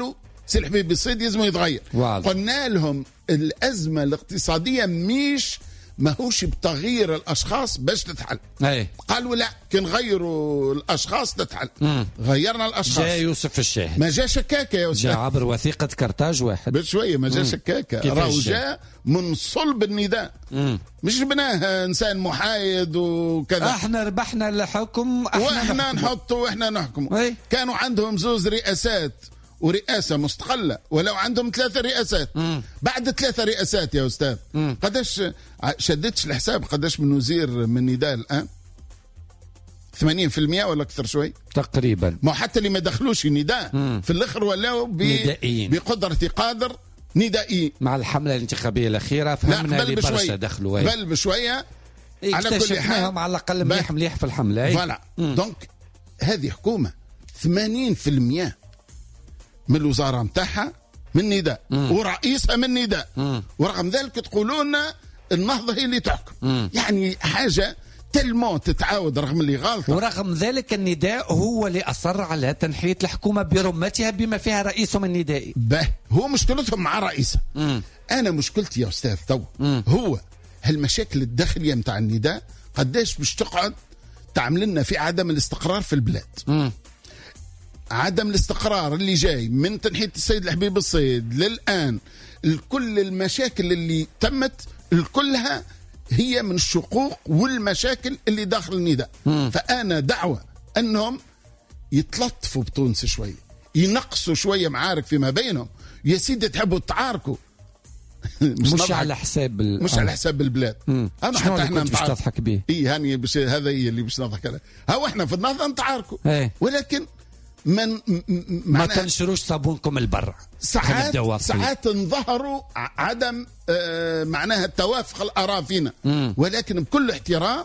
سي الحبيب الصيد لازم يتغير. قلنا لهم الأزمة الاقتصادية ماهوش بتغيير الأشخاص باش تتحل. قالوا لا كي نغيروا الأشخاص تتحل. غيرنا الأشخاص. جاء يوسف الشاهد ما جاء شكاكة يا أستاذ، جاء عبر وثيقة كرتاج واحد بشوية ما جاء شكاكة، راهو جاء من صلب النداء. مش جبناه إنسان محايد وكذا. احنا ربحنا الحكم واحنا نحطه واحنا نحكمه. كانوا عندهم زوز رئاسات ورئاسة مستقلة، ولو عندهم 3 رئاسات. بعد 3 رئاسات يا أستاذ قداش شدتش الحساب؟ قداش من وزير من نداء الآن؟ 80% ولا أكثر شوي تقريبا. ما حتى اللي ما دخلوش نداء في الآخر ولاو بقدرة قادر ندائي. مع الحملة الانتخابية الأخيرة فهمنا اللي برشا دخلوا بل بشوية على كل حال على الأقل مليح في الحملة. فوالا دونك هذه حكومة 80% من الوزارة متاعها من نداء ورئيسها من نداء، ورغم ذلك تقولون النهضة هي اللي تحكم. يعني حاجة تلمو تتعاود رغم اللي غلطة. ورغم ذلك النداء هو اللي أصر على تنحية الحكومة برمتها بما فيها رئيسهم الندائي. هو مشكلتهم مع رئيسه. أنا مشكلتي يا أستاذ تو هو هالمشاكل الداخلية متاع النداء قداش باش تقعد تعمل لنا في عدم الاستقرار في البلاد. عدم الاستقرار اللي جاي من تنحية السيد الحبيب الصيد للآن، كل المشاكل اللي تمت كلها هي من الشقوق والمشاكل اللي داخل النداء. فأنا دعوة أنهم يتلطفوا بتونس شوية، ينقصوا شوية معارك فيما بينهم. يا سيدي تحبوا تعاركوا مش على حساب مش على حساب البلاد. أما حتى احنا نضحك به. هاني هذا هي اللي باش نضحك عليه. هو احنا في النهضة نتعاركوا ولكن ما تنشروش صابونكم البر. ساعات انظهروا عدم معناها التوافق الآراء فينا، ولكن بكل احترام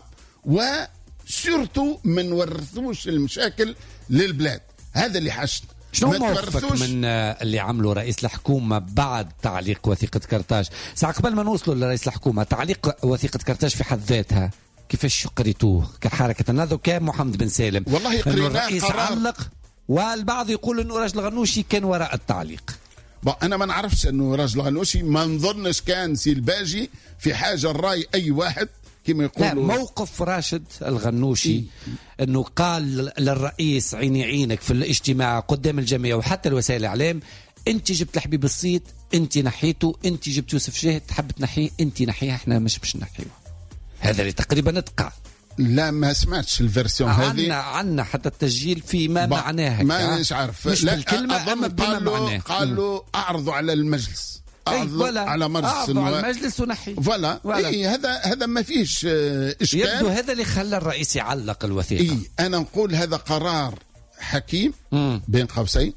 وسورتو ما نورثوش المشاكل للبلاد. هذا اللي حشت. شنو موقفك من اللي عملوا رئيس الحكومة بعد تعليق وثيقة كرتاج؟ ساعة قبل ما نوصلوا لرئيس الحكومة، تعليق وثيقة كرتاج في حد ذاتها كيفاش قريتوه كحركة النهضة وكمحمد بن سالم؟ والله قريناه الرئيس علق والبعض يقول انه راجل غنوشي كان وراء التعليق. انا ما نعرفش انه راجل غنوشي، ما نظنش كان سي الباجي في حاجه الراي اي واحد كما يقولوا. لا، موقف راشد الغنوشي انه قال للرئيس عيني عينك في الاجتماع قدام الجميع وحتى الوسائل الاعلام، انت جبت الحبيب الصيد انت نحيته، انت جبت يوسف شاهد تحب تنحيه انت نحيه، احنا مش باش نحيه. هذا اللي تقريبا اتقع. لا ما سمعتش الفيرسيون هذه. عنا حتى التسجيل في ما معناها. ما مش عارف. مش بالكلمة أما بما معناه. قالوا أعرضوا على المجلس. أعرضوا على المجلس ونحي. فوالا. هذا ما فيش إشكال. يبدو هذا اللي خلى الرئيس يعلق الوثيقة. أنا نقول هذا قرار حكيم بين قوسين،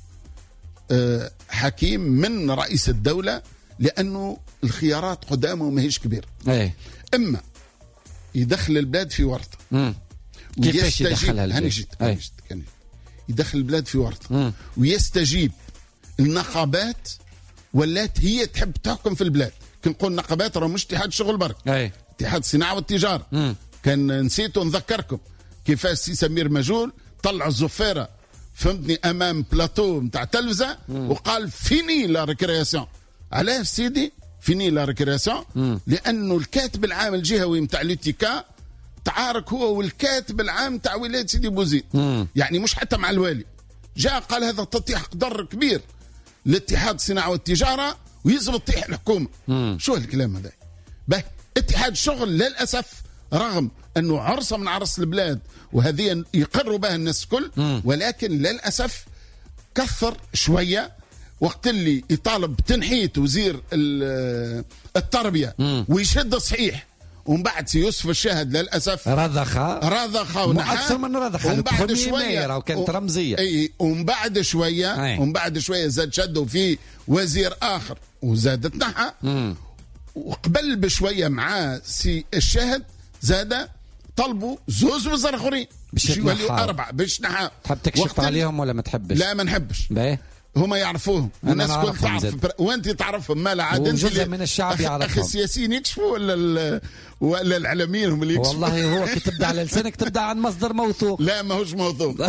حكيم من رئيس الدولة، لأنه الخيارات قدامه ما هيش كبير. إما يدخل البلاد في ورطة كيفاش يدخلها يدخل البلاد في ورطة ويستجيب النقابات ولات هي تحب تحكم في البلاد. كنقول نقابات راه مش اتحاد الشغل برك، اتحاد الصناعة والتجارة. كان نسيتوا نذكركم كيفاش سي سمير مجول طلع الزفيرة فهمتني امام بلاتو نتاع تلفزة وقال فيني لا ريكرياسيون. علاش سيدي فيني لا ريكرياسيون؟ لانه الكاتب العام الجهوي نتاع لوتيكا تعارك هو والكاتب العام تاع ولاية سيدي بوزيد. يعني مش حتى مع الوالي. جاء قال هذا تطيح قدر كبير لاتحاد الصناعة والتجارة ويزبط تطيح الحكومة. شو هالكلام هذا؟ اتحاد الشغل للأسف رغم أنه عرصة من عرص البلاد وهذه يقروا بها الناس الكل، ولكن للأسف كثر شوية وقت اللي يطالب بتنحية وزير التربية ويشد صحيح، ومن بعد سي يوسف الشاهد للأسف رضخ أكثر من رضخ. ومن بعد شوية وكانت رمزية. ومن بعد شوية زاد شدوا في وزير آخر وزادت نحى. وقبل بشوية مع سي الشاهد زاد طلبوا زوز وزراء اخرين باش يوليوا 4 باش نحا. تحب تكشف عليهم ولا ما تحبش؟ لا ما نحبش. هما يعرفوهم والناس كل تعرف وانت تعرفهم. ما لا عاد جزء من الشعب يعرفهم. اخي السياسيين يكشفوا ولا الاعلاميين هم اللي يكشفوا؟ والله هو كي تبدا على لسانك تبدا عن مصدر موثوق. لا ماهوش موثوق.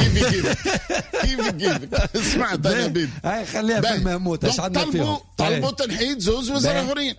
كيفك سمعت انا بيد. هاي خليها في المهموت. ايش عندنا فيهم؟ طلبوا تنحيد زوز وزراء اخرين.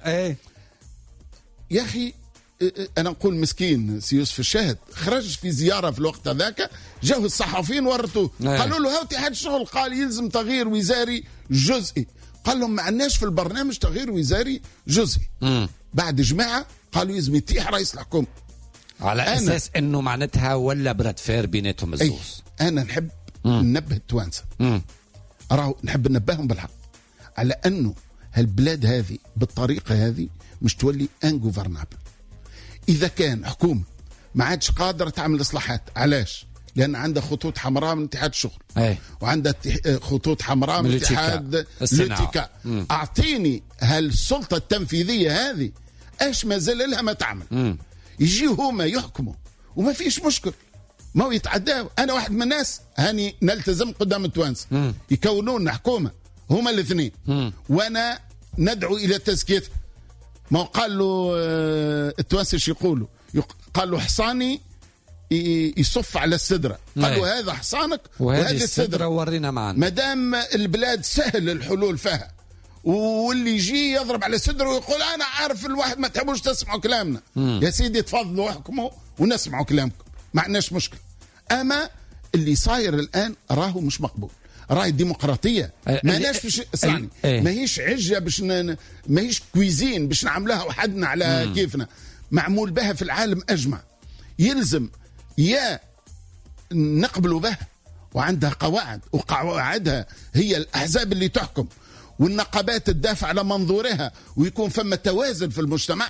يا اخي انا نقول مسكين سي يوسف الشاهد خرج في زياره في الوقت هذاك، جاوا الصحفيين ورطوه قالوا له هاو اتحاد الشغل قال يلزم تغيير وزاري جزئي. قال لهم ما عندناش في البرنامج تغيير وزاري جزئي. بعد جماعه قالوا يلزم يتيح رئيس الحكومه على اساس انه معناتها ولا براد فير بيناتهم الزوز. انا نحب ننبه التوانسه، راهو نحب ننبههم بالحق على انه هالبلاد هذه بالطريقه هذه مش تولي انغوفرنابل. إذا كان حكومة ما عادش قادرة تعمل إصلاحات، علاش؟ لأن عندها خطوط حمراء من اتحاد الشغل وعندها خطوط حمراء من اتحاد الاتكاء. أعطيني هالسلطة التنفيذية هذه ايش ما زال لها ما تعمل. يجيو هما يحكموا وما فيش مشكل، ما هو يتعداوا. أنا واحد من الناس هاني نلتزم قدام التوانسة يكونون حكومة هما الاثنين وأنا ندعو إلى تزكيتها. ما قال له التوانسة ايش يقولوا؟ قال له حصاني يصف على السدرة. قال له هذا حصانك وهذه السدرة ورينا معنا. ما دام البلاد سهل الحلول فيها واللي يجي يضرب على صدره ويقول انا عارف الواحد ما تحبوش تسمعوا كلامنا. يا سيدي تفضلوا احكموا ونسمعوا كلامكم، ما عندناش مشكله. اما اللي صاير الان راهو مش مقبول. راهي الديمقراطيه ماناش باش اسمعني ماهيش عجه باش ماهيش كويزين باش نعملوها وحدنا على كيفنا، معمول بها في العالم اجمع. يلزم يا نقبلوا بها وعندها قواعد، وقواعدها هي الاحزاب اللي تحكم والنقابات تدافع على منظورها ويكون فما توازن في المجتمع،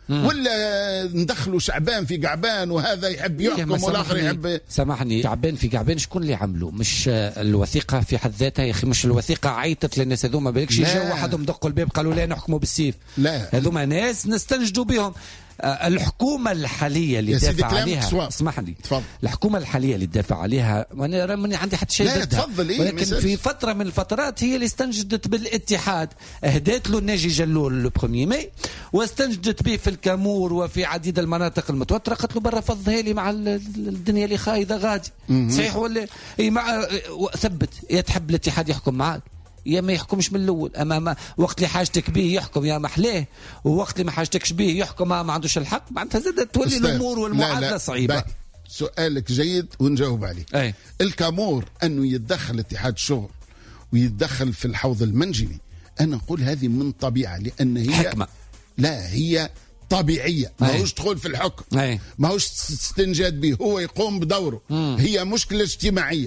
ولا ندخلوا شعبان في قعبان وهذا يحب يحكم والاخر يحب. سامحني، شعبان في قعبان شكون اللي عملوا؟ مش الوثيقه في حد ذاتها يا اخي، مش الوثيقه عيطت للناس هذوما بالكش جاوا وحدهم دقوا الباب قالوا لا نحكموا بالسيف. لا هذوما ناس نستنجدوا بهم. الحكومة الحالية اللي دافع عليها، اسمحني، الحكومة الحالية اللي دافع عليها وانا عندي حتى شيء ضدها، ولكن في فترة من الفترات هي اللي استنجدت بالاتحاد، اهدت له الناجي جلول لو 1 ماي واستنجدت به في الكامور وفي عديد المناطق المتوترة. قالت له برا فضها لي مع الدنيا اللي خايضة غادي. صحيح ولا مع ثبت يا تحب الاتحاد يحكم معاك يا ما يحكمش من الاول. اما وقت اللي حاجتك به يحكم يا محلاه، ووقت اللي ما حاجتكش به يحكم ما عندوش الحق، معناتها زادت تولي الامور والمعادله صعيبه. سؤالك جيد ونجاوب عليه. الكامور انه يتدخل اتحاد الشغل ويتدخل في الحوض المنجمي، انا نقول هذه من طبيعه، لان هي حكمه. لا هي طبيعيه، ماهوش دخول في الحكم، ماهوش استنجاد به، هو يقوم بدوره. هي مشكله اجتماعيه.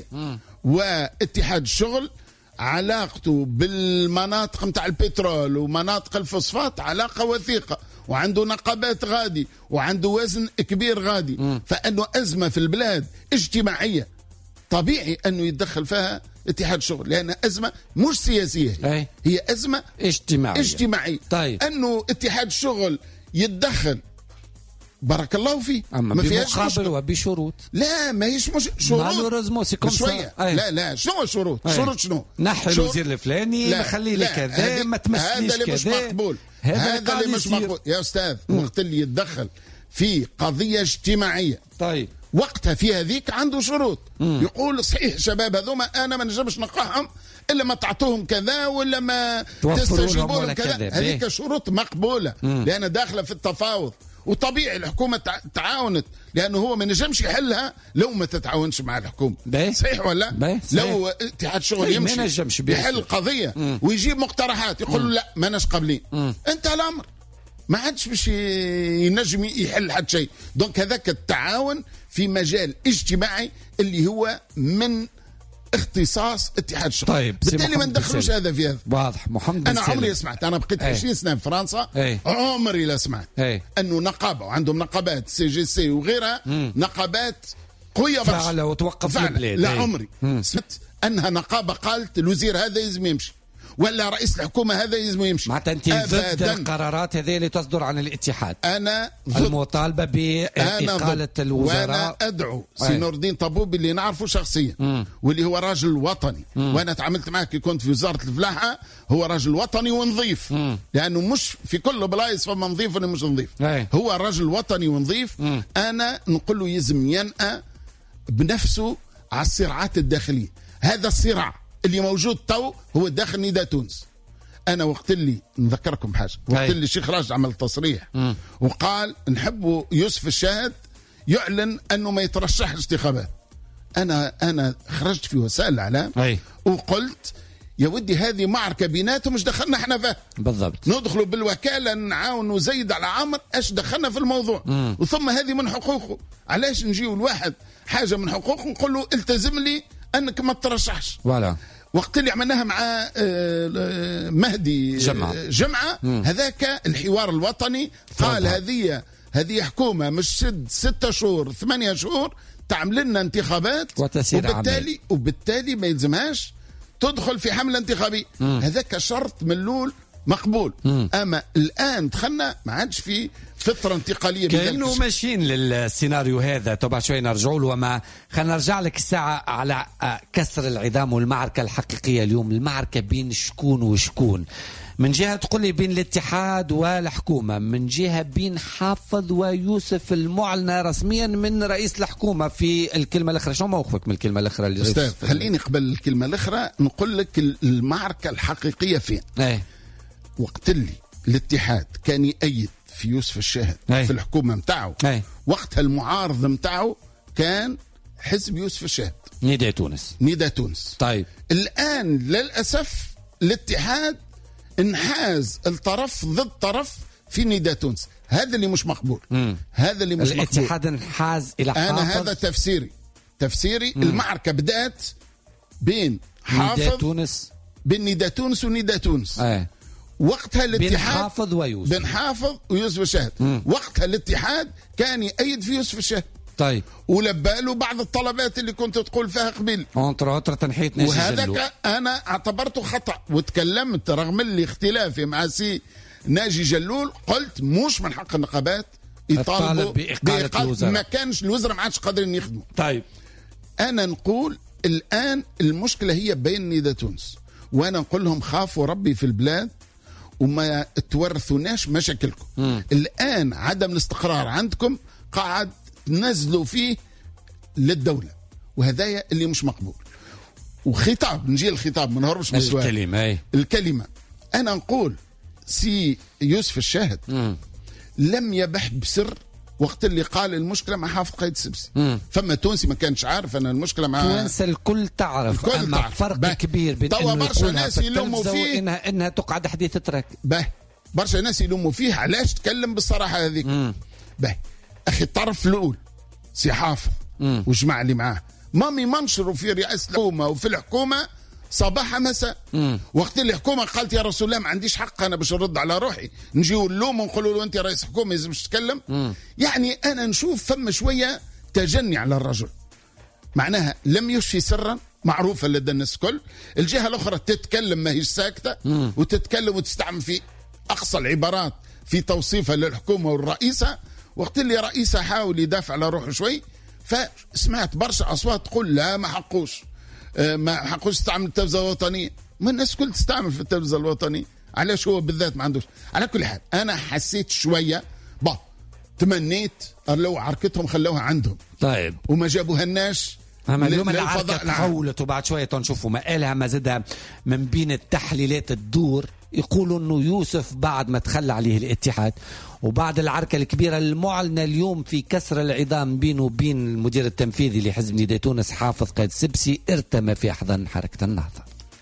واتحاد الشغل علاقته بالمناطق متاع البترول ومناطق الفوسفات علاقة وثيقة، وعنده نقابات غادي وعنده وزن كبير غادي. فأنه أزمة في البلاد اجتماعية طبيعي أنه يتدخل فيها اتحاد الشغل، لأن أزمة مش سياسية، هي أزمة اجتماعية. طيب. أنه اتحاد الشغل يتدخل بارك الله فيه، ما فيهاش مقابل وبشروط. لا ما هيش مش شروط شويه. لا شنو شروط؟ شروط شنو؟ نحي الوزير الفلاني، نخلي لك كذا، ما تمسنيش كذا. هذا اللي مش مقبول، هذا اللي مش مقبول يا استاذ. وقت اللي يتدخل في قضيه اجتماعيه طيب وقتها في هذيك عنده شروط. يقول صحيح شباب هذوما انا ما نجمش نقعهم الا ما تعطوهم كذا ولا ما تستجيبوا لهم كذا. هذيك شروط مقبوله لان داخله في التفاوض، وطبيعي الحكومة تعاونت، لأنه هو ما نجمش يحلها لو ما تتعاونش مع الحكومة. صحيح ولا؟ لو اتحاد الشغل يمشي يحل قضية ويجيب مقترحات يقول لا ما ناش قابلين، انت الأمر ما عادش باش ينجم يحل حد شيء. دونك هذاك التعاون في مجال اجتماعي اللي هو من اختصاص اتحاد الشغل. طيب بالتالي ما ندخلوش هذا في هذا. واضح. محمد انا عمري سمعت، انا بقيت 20 سنه في فرنسا، عمري لا سمعت انه نقابه وعندهم نقابات سي جي سي وغيرها نقابات قويه برشا فعلا وتوقف البلاد. لا عمري سمعت انها نقابه قالت الوزير هذا لازم يمشي، ولا رئيس الحكومة هذا يلزم يمشي. معناتها أنت ضد القرارات هذه اللي تصدر عن الاتحاد؟ أنا المطالبة بإقالة الوزراء. وأنا أدعو سي نور الدين طبوبي اللي نعرفه شخصيا واللي هو راجل وطني، وأنا تعاملت معه كي كنت في وزارة الفلاحة، هو راجل وطني ونظيف، لأنه مش في كل بلايص فما نظيف ولا مش نظيف. هو راجل وطني ونظيف. أنا نقول له يلزم ينأى بنفسه على الصراعات الداخلية. هذا الصراع اللي موجود تو هو داخل نداء تونس. أنا وقت اللي نذكركم حاجة، وقت اللي الشيخ راجل عمل تصريح وقال نحبوا يوسف الشاهد يعلن أنه ما يترشح انتخابات، أنا خرجت في وسائل الإعلام وقلت يا ودي هذه معركة بيناتهم، مش دخلنا احنا فيها بالضبط. ندخلوا بالوكالة نعاونوا زيد على عمر، ايش دخلنا في الموضوع؟ وثم هذه من حقوقه. علاش نجيو الواحد حاجة من حقوقه نقول له التزم لي أنك ما ترشحش؟ ولا وقت اللي عملناها مع مهدي جمعة هذاك الحوار الوطني قال هذه حكومة مش 6 شهور 8 شهور تعمل لنا انتخابات وبالتالي ما يلزمهاش تدخل في حملة انتخابية. هذاك شرط من الأول مقبول. أما الآن دخلنا ما عادش في فترة انتقالية، كأنه ماشيين للسيناريو هذا. طبعا شوي نرجعوا له، وما خلينا نرجع لك الساعة على كسر العظام والمعركة الحقيقية اليوم. المعركة بين شكون وشكون؟ من جهة تقول لي بين الاتحاد والحكومة، من جهة بين حافظ ويوسف المعلنة رسميا من رئيس الحكومة في الكلمة الأخرى. شو موقفك من الكلمة الأخرى اللي أستاذ؟ خليني قبل الكلمة الأخرى نقول لك المعركة الحقيقية فين. وقت اللي الاتحاد كان يأيد في يوسف الشاهد في الحكومة متاعه، وقتها المعارض متاعه كان حزب يوسف الشاهد، نداء تونس. طيب الآن للأسف الاتحاد انحاز الطرف ضد طرف في نداء تونس. هذا اللي مش مقبول. هذا اللي مش مقبول. الاتحاد انحاز إلى حافظ. أنا هذا تفسيري. المعركة بدأت بين حافظ نداء تونس، بين نداء تونس ونداء تونس. وقتها الاتحاد بين حافظ ويوسف الشاهد. وقتها الاتحاد كان يأيد في يوسف الشاهد. طيب ولباله بعض الطلبات اللي كنت تقول فيها قبل، انتر تنحيت ناجي جلول، وهذاك انا اعتبرته خطأ. وتكلمت رغم اللي اختلافي مع سي ناجي جلول، قلت مش من حق النقابات يطالبوا بإقالة الوزراء. ما كانش الوزراء ما عادش قادرين يخدموا. طيب انا نقول الان المشكلة هي بين نداء تونس، وانا نقول لهم خافوا ربي في البلاد وما تورثوناش مشاكلكم. الان عدم الاستقرار عندكم قاعد تنزلوا فيه للدولة، وهذايا اللي مش مقبول. وخطاب نجي الخطاب ما نهربش من السؤال. الكلمة أنا نقول سي يوسف الشاهد لم يبح بسر وقت اللي قال المشكلة مع حافظ قايد السبسي. فما تونسي ما كانش عارف أن المشكلة مع تونس الكل تعرف. أما فرق كبير بين إنه برشا ناس يلوموا فيه إنها تقعد حديث ترك. برشا ناس يلوموا فيه علاش تكلم بالصراحة هذيك. أخي الطرف الأول سي حافظ وجماعة اللي معاه مامي منشروا في رئاسة الحكومة وفي الحكومة صباح مساء. وقت اللي الحكومة قالت يا رسول الله ما عنديش حق أنا باش نرد على روحي، نجيو اللوم ونقولوا له أنت رئيس حكومة لازمش تتكلم. يعني أنا نشوف فما شوية تجني على الرجل، معناها لم يشفي سرا معروفة لدى الناس الكل. الجهة الأخرى تتكلم ما هيش ساكتة وتتكلم وتستعمل في أقصى العبارات في توصيفها للحكومة والرئيسة. وقت اللي رئيسة حاول يدافع على روحه شوي، فسمعت برشا أصوات تقول لا ما حقوش تستعمل التلفزة الوطنية. ما الناس كل تستعمل في التلفزة الوطنية، علاش هو بالذات ما عندوش؟ على كل حال أنا حسيت شوية تمنيت لو عركتهم خلوها عندهم. طيب وما جابوها الناس. أما اليوم العركة تحولت وبعد شوية تنشوفوا ما قالها ما زدها من بين التحليلات الدور يقولوا انه يوسف بعد ما تخلى عليه الاتحاد وبعد العركة الكبيرة المعلنة اليوم في كسر العظام بينه وبين المدير التنفيذي لحزب نداء تونس حافظ قايد السبسي ارتمى في أحضان حركة النهضة.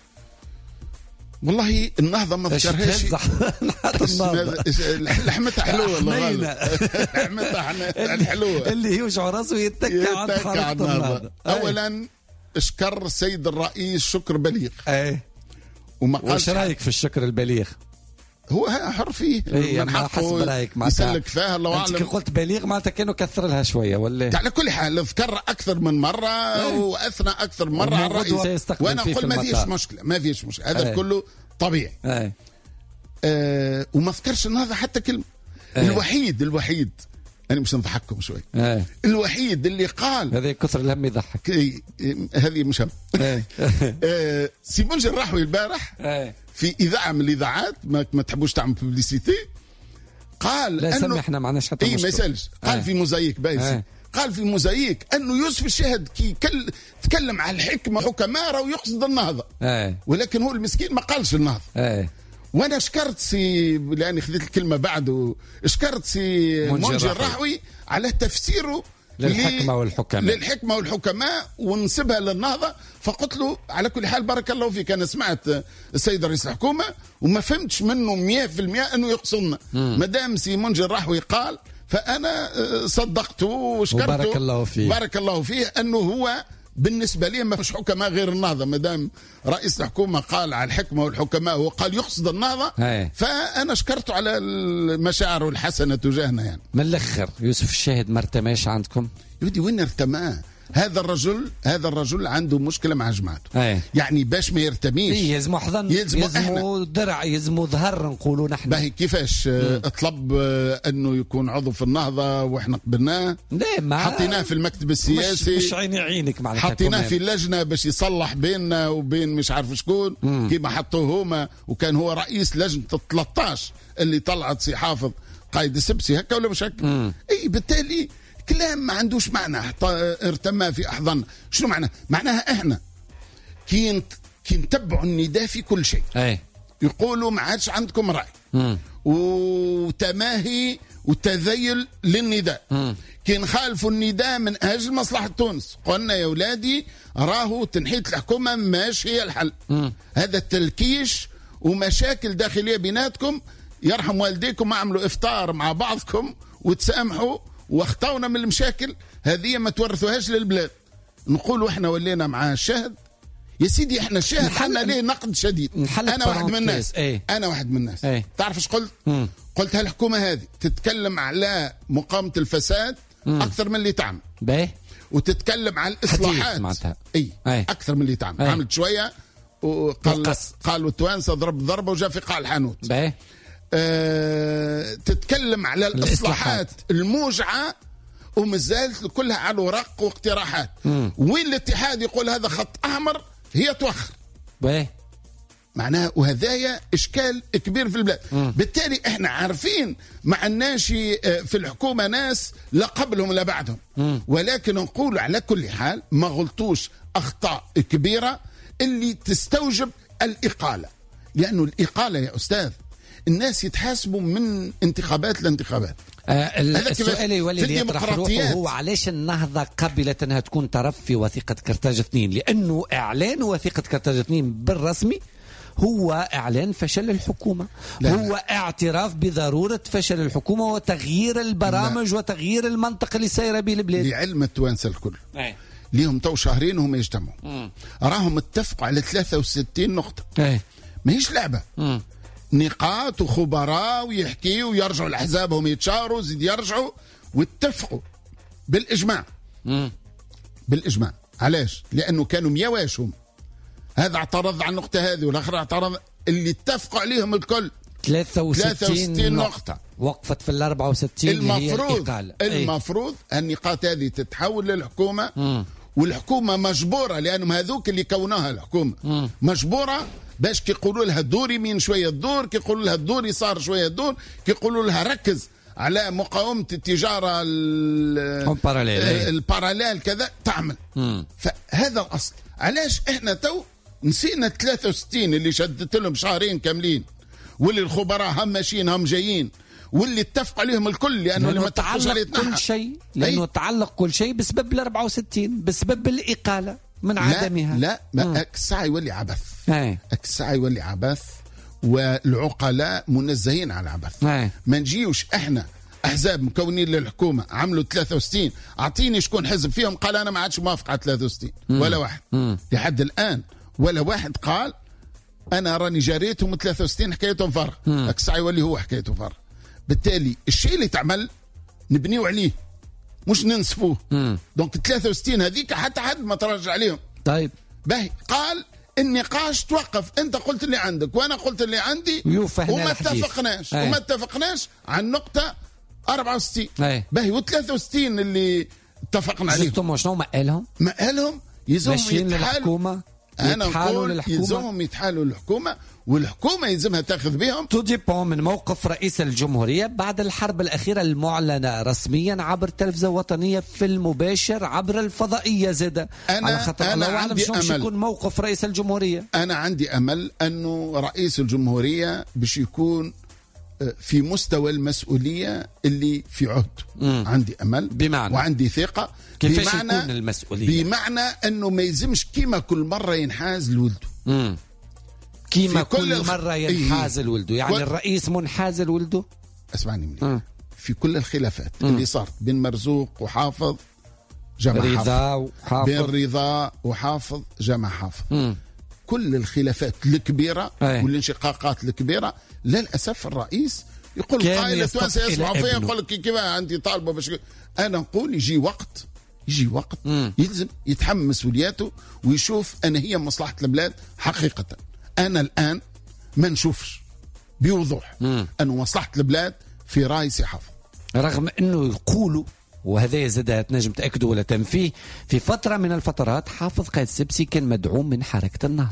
والله النهضة ما ذكرهاش. لحمتها حلوة والله. لحمتها الحلوة اللي يوجع راسه يتكى عن حركة النهضة. أولا اشكر السيد الرئيس شكر بليغ. وش رايك في الشكر البليغ؟ هو حر فيه من حقه يسلك فيها. الله أعلم. أنت قلت بليغ معناتها كانوا كثر لها شوية ولا؟ على كل حال ذكر أكثر من مرة وأثنى أكثر مرة على الرئيس، وأنا أقول ما فيش مشكلة هذا كله طبيعي. وما ذكرش النهضة حتى كلمة. الوحيد أنا مش نضحككم شوي. الوحيد اللي قال هذا كثر الهم يضحك. هذه مش هم. سي منجي الرحوي البارح في إذاعة من الإذاعات ما تحبوش تعمل ببليسيتي، قال لا إنه احنا ما عندناش حتى ما يسالش. قال في موزايك بايسي، قال في موزايك أنه يوسف الشاهد كي تكلم على الحكمة حكماء راهو يقصد النهضة، ولكن هو المسكين ما قالش النهضة. وانا شكرت سي لاني خذيت الكلمه بعده، شكرت سي منجي الرحوي على تفسيره للحكمه والحكماء ونسبها للنهضه. فقلت له على كل حال بارك الله فيك، انا سمعت السيد رئيس الحكومه وما فهمتش منه 100% انه يقصدنا. مادام سي منجي الرحوي قال فانا صدقته وشكرته بارك الله فيه. بارك الله فيه انه هو بالنسبة لي ما فيش حكماء غير النهضة. مادام رئيس الحكومة قال على الحكمة والحكماء وقال يقصد النهضة، فأنا شكرته على المشاعر الحسنة تجاهنا. يعني من الأخر يوسف الشاهد ما ارتماش عندكم؟ يودي وين ارتماه؟ هذا الرجل عنده مشكلة مع جماعته. يعني باش ما يرتميش يلزموا حضن، يلزموا درع، يلزموا ظهر، نقولوا نحن. باهي كيفاش طلب انه يكون عضو في النهضة واحنا قبلناه؟ حطيناه في المكتب السياسي، مش عيني عينك معناتها. حطيناه في اللجنة باش يصلح بيننا وبين مش عارف شكون، كيما حطوه هما، وكان هو رئيس لجنة 13 اللي طلعت سي حافظ قايد السبسي، هكا ولا مش هكا؟ اي بالتالي كلام ما عندوش معنى. ارتمى في احضان، شنو معناه؟ معناها احنا كي نتبعوا النداء في كل شيء، يقولوا ما عادش عندكم راي وتماهي وتذيل للنداء. كي نخالفوا النداء من اجل مصلحه تونس، قلنا يا ولادي راهو تنحيه الحكومه ماشي هي الحل. هذا التلكيش ومشاكل داخليه بيناتكم، يرحم والديكم اعملوا افطار مع بعضكم وتسامحوا واخطونا من المشاكل هذه، ما تورثوهاش للبلاد. نقولوا احنا ولينا مع الشاهد يا سيدي، احنا الشاهد حنا ليه نقد شديد. انا واحد من الناس، انا واحد من الناس. تعرف ايش قلت؟ قلت هالحكومه هذه تتكلم على مقاومه الفساد اكثر من اللي تعمل، وتتكلم على الاصلاحات اكثر من اللي تعمل. عملت شويه قالوا التوانسه ضرب ضربه وجا في قاع الحانوت. تتكلم على الإصلاحات الموجعة ومازالت كلها على ورق واقتراحات. وين الاتحاد يقول هذا خط أحمر هي توخر معناها، وهذايا إشكال كبير في البلاد. بالتالي احنا عارفين ما عندناش في الحكومة ناس لا قبلهم لا بعدهم، ولكن نقول على كل حال ما غلطوش أخطاء كبيرة اللي تستوجب الإقالة. لأنه الإقالة يا أستاذ الناس يتحاسبوا من انتخابات لانتخابات. السؤال يولي يطرح روحه هو علاش النهضة قبلت أنها تكون طرف في وثيقة كرتاج 2؟ لأنه إعلان وثيقة كرتاج 2 بالرسمي هو إعلان فشل الحكومة. هو اعتراف بضرورة فشل الحكومة وتغيير البرامج وتغيير المنطق اللي سايرة به البلاد. لعلم التوانسة الكل ليهم تو شهرين وهم يجتمعوا، راهم اتفقوا على 63 نقطة. ما هيش لعبة، نقاط وخبراء ويحكيوا ويرجعوا لأحزابهم يتشاوروا زيد يرجعوا واتفقوا بالإجماع. بالإجماع. علاش؟ لأنه كانوا ميواشهم، هذا اعترض على النقطة هذه والآخر اعترض، اللي اتفقوا عليهم الكل 63 نقطة وقفت في 64. المفروض النقاط هذه تتحول للحكومة، والحكومة مجبورة، لأنهم هذوك اللي كونوها الحكومة مجبورة باش كيقولوا لها دور يمين شويه الدور، كيقولوا لها الدور يسار شويه الدور، كيقولوا لها ركز على مقاومه التجاره الباراليل كذا تعمل. فهذا الاصل. علاش احنا تو نسينا 63 اللي شدت لهم شهرين كاملين، واللي الخبراء هم ماشيين هم جايين، واللي اتفق عليهم الكل، لانه اللي ما اتفقوش عليه كل شيء، لانه تعلق كل شيء بسبب ال 64، بسبب الاقاله من عدمها. لا ما الساعه يولي عبث. الساعه يولي عبث، والعقلاء منزهين على العبث. ما نجيوش احنا احزاب مكونين للحكومه عملوا 63، اعطيني شكون حزب فيهم قال انا ما عادش موافق على 63 ولا واحد لحد الان، ولا واحد قال انا راني جاريتهم 63 حكايتهم فارغ. الساعه يولي هو حكايته فارغ. بالتالي الشيء اللي تعمل نبنيو عليه مش ننسفوه. دونك 63 هذيك حتى حد ما تراجع عليهم. طيب باهي قال النقاش توقف، انت قلت اللي عندك وانا قلت اللي عندي وما اتفقناش عن نقطه 64 باهي و63 اللي اتفقنا عليهم. شنو مقالهم يلزمهم يتحالوا. انا نقول يلزمهم يتحالوا الحكومه، والحكومه يلزمها تاخذ بهم. تو ديبون من موقف رئيس الجمهوريه بعد الحرب الاخيره المعلنه رسميا عبر التلفزه الوطنيه في المباشر عبر الفضائيه زاده. على خاطر الله اعلم شنو يكون موقف رئيس الجمهوريه. انا عندي امل انه رئيس الجمهوريه باش يكون في مستوى المسؤوليه اللي في عهده. عندي امل بمعنى وعندي ثقه. كيفاش يكون المسؤوليه؟ بمعنى انه ما يلزمش كيما كل مره ينحاز لولده. كيما كل مرة ينحاز لولده، يعني الرئيس منحاز لولده. اسمعني مني. في كل الخلافات اللي صارت بين مرزوق وحافظ جمع رضا حافظ، بين رضا وحافظ جمع حافظ، كل الخلافات الكبيرة والانشقاقات الكبيرة للأسف الرئيس يقول قائل التوانسة يسمعوا فيها يقول لك كيف أنت طالبة باش. أنا نقول يجي وقت يلزم يتحمل مسؤولياته ويشوف أن هي مصلحة البلاد حقيقة. أنا الآن ما نشوفش بوضوح أنه مصلحة البلاد في رأي سي حافظ، رغم أنه يقولوا وهذا زاد تنجم تأكدوا ولا تنفيه في فترة من الفترات حافظ قايد السبسي كان مدعوم من حركة النهضة.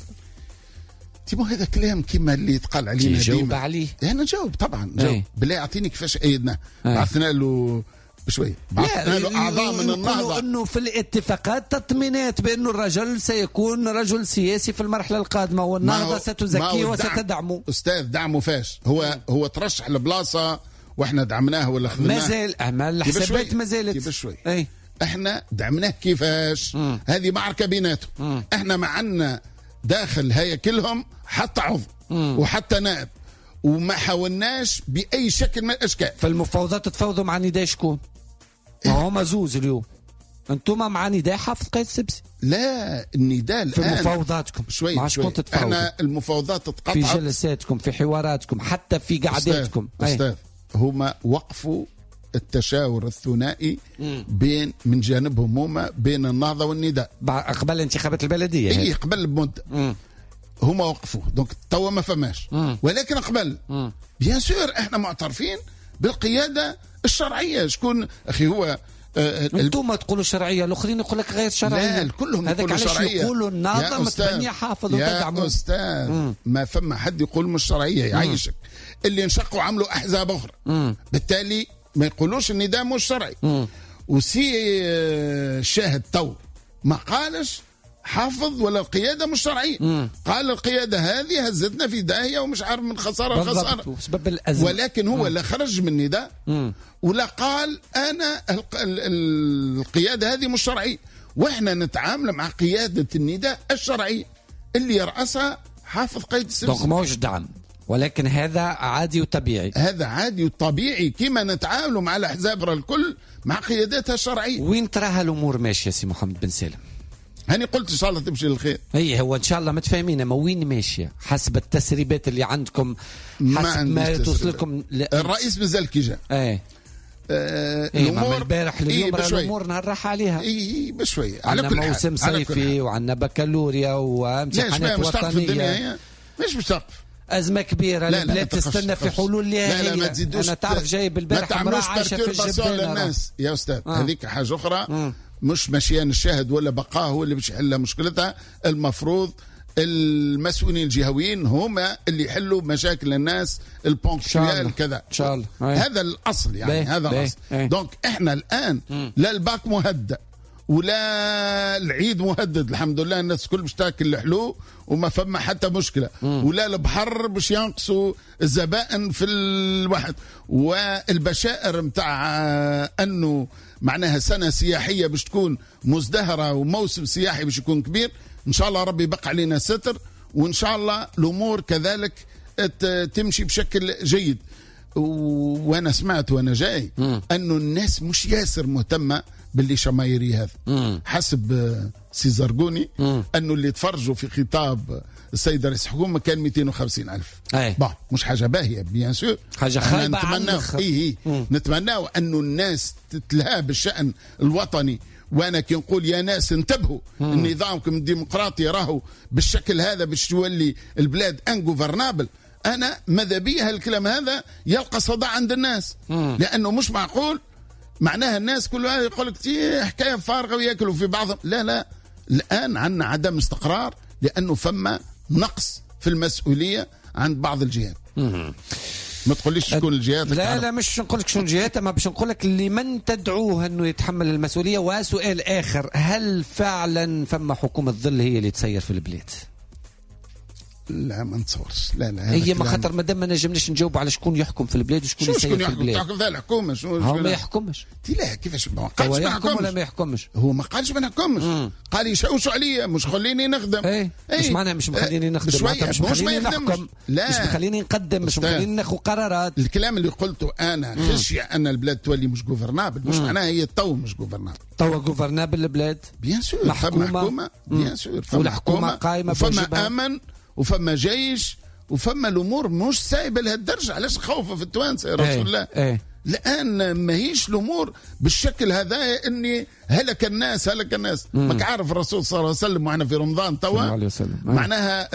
تيمو هذا كلام كيما اللي يتقال علينا جاوب عليه. أنا نجاوب طبعا جاوب. بالله أعطيني كيفاش أيدنا. بعثنا له بشوي، بعثنا له أعضاء من النهضة أنه في الاتفاقات تطمينات بأنه الرجل سيكون رجل سياسي في المرحلة القادمة والنهضة ستزكيه وستدعمه. أستاذ دعمه فاش هو ترشح لبلاصة واحنا دعمناه ولا خذناه؟ مازال أعمال الحسابات ما زالت بشوي. احنا دعمناه كيفاش؟ هذه معركة بيناتهم. احنا معنا داخل هيكلهم حتى عضو وحتى نائب، وما حاولناش بأي شكل من الأشكال. في المفاوضات تتفاوضوا مع نداء شكون؟ ما هما زوز اليوم، انتم مع نداء حافظ قايد السبسي. لا النداء الآن في مفاوضاتكم شوي احنا المفاوضات تتقطعت في جلساتكم في حواراتكم حتى في قعداتكم. أستاذ هما وقفوا التشاور الثنائي بين من جانبهم هما بين النهضة والنداء قبل انتخابات البلدية. قبل بمدة هما وقفوا دونك توا ما فماش. ولكن قبل بيان سور احنا معترفين بالقيادة الشرعية. شكون أخي هو انتم تقولوا شرعية، الآخرين يقول لك غير شرعية. لا كلهم يقولوا شرعية. يقولوا النهضة متبنية حافظ وتدعموا. يا أستاذ ما فما حد يقول مش شرعية يعيشك. اللي انشقوا عملوا أحزاب أخرى بالتالي ما يقولوش النداء مش شرعي. وسي شاهد تو ما قالش حافظ ولا القيادة مش شرعية. قال القيادة هذه هزتنا في داهية ومش عارف من خسارة لخسارة، ولكن هو لا خرج من نداء ولا قال أنا القيادة هذه مش شرعية. وإحنا نتعامل مع قيادة النداء الشرعية اللي يرأسها حافظ قايد السبسي. دونك موش دعم، ولكن هذا عادي وطبيعي. هذا عادي وطبيعي كما نتعامل مع الأحزاب الكل مع قياداتها الشرعية. وين تراها الأمور ماشية سي محمد بن سالم؟ هاني قلت إن شاء الله تمشي للخير. هو إن شاء الله متفاهمين، أما وين ماشية حسب التسريبات اللي عندكم، حسب ما توصلكم الرئيس مازال كي جاء. الأمور البارح اليوم الأمور نراح عليها. بشوي على كل موسم صيفي وعندنا بكالوريا وامتحانات وطنية. مش مش تقف أزمة كبيرة. البلاد تستنى في حلول لها. لا ما تزيدوش. أنا تعرف جايب البارح امرأة عايشة في الجبال للناس يا أستاذ. هذيك حاجة أخرى. مش مشيان الشاهد ولا بقاه هو اللي باش يحل مشكلتها. المفروض المسؤولين الجهويين هما اللي يحلوا مشاكل الناس البونكتويال كذا ان شاء الله. هذا الاصل يعني هذا الاصل. دونك احنا الان لا الباك مهدد ولا العيد مهدد، الحمد لله الناس كل باش تاكل الحلو وما فما حتى مشكله. ولا البحر باش ينقصوا الزبائن في الواحد. والبشائر متاع انه معناها سنه سياحيه باش تكون مزدهره وموسم سياحي باش يكون كبير. ان شاء الله ربي يبقى علينا ستر، وان شاء الله الامور كذلك تمشي بشكل جيد. وانا سمعت وانا جاي انه الناس مش ياسر مهتمه باللي شمايري هذا. حسب سي زرقوني انه اللي تفرجوا في خطاب السيد رئيس الحكومه كان 250,000. مش حاجه باهيه بيان سور، حاجه خايبه. نتمناو نتمناو انه الناس تتلهى بالشأن الوطني وانا كي نقول يا ناس انتبهوا نظامكم الديمقراطي راهو بالشكل هذا باش تولي البلاد انغوفرنابل، انا ماذا بيها الكلام هذا يلقى صدى عند الناس، لانه مش معقول معناها الناس كلها يقول لك حكايه فارغه وياكلوا في بعضهم. لا الان عندنا عدم استقرار لانه فما نقص في المسؤوليه عند بعض الجهات. ما تقوليش شكون الجهات. لا مش نقول لك شكون الجهات، اما باش نقول لك لمن تدعوه انه يتحمل المسؤوليه. وسؤال اخر، هل فعلا فما حكومه ظل هي اللي تسير في البلاد؟ لا ما نتصورش. لا هي ما خاطر مادام ما نجمناش نجاوب على شكون يحكم في البلاد وشكون يسير في البلاد. تحكم ذا الحكومه هو ما يحكمش. لا كيفاش ما قالش ما يحكم ولا ما يحكمش؟ هو ما قالش ما نحكمش، قال يشوشوا عليا مش خليني نخدم. مش معناها مش مخليني نخدم، مش مخليني نحكم، مش مخليني نقدم، مش مخليني ناخذ قرارات. الكلام اللي قلته انا خشيه ان البلاد تولي مش جوفرنابل، مش معناها هي تو مش جوفرنابل. تو جوفرنابل البلاد بيان سور، محكومه بيان سور، والحكومه قائمه وفما امن وفما جيش وفما الامور مش سايبه لهالدرجه. علاش خوفه في التوانسه يا رسول الله؟ الان ما هيش الامور بالشكل هذا اني هلك الناس. ماك عارف الرسول صلى الله عليه وسلم واحنا في رمضان توا معناها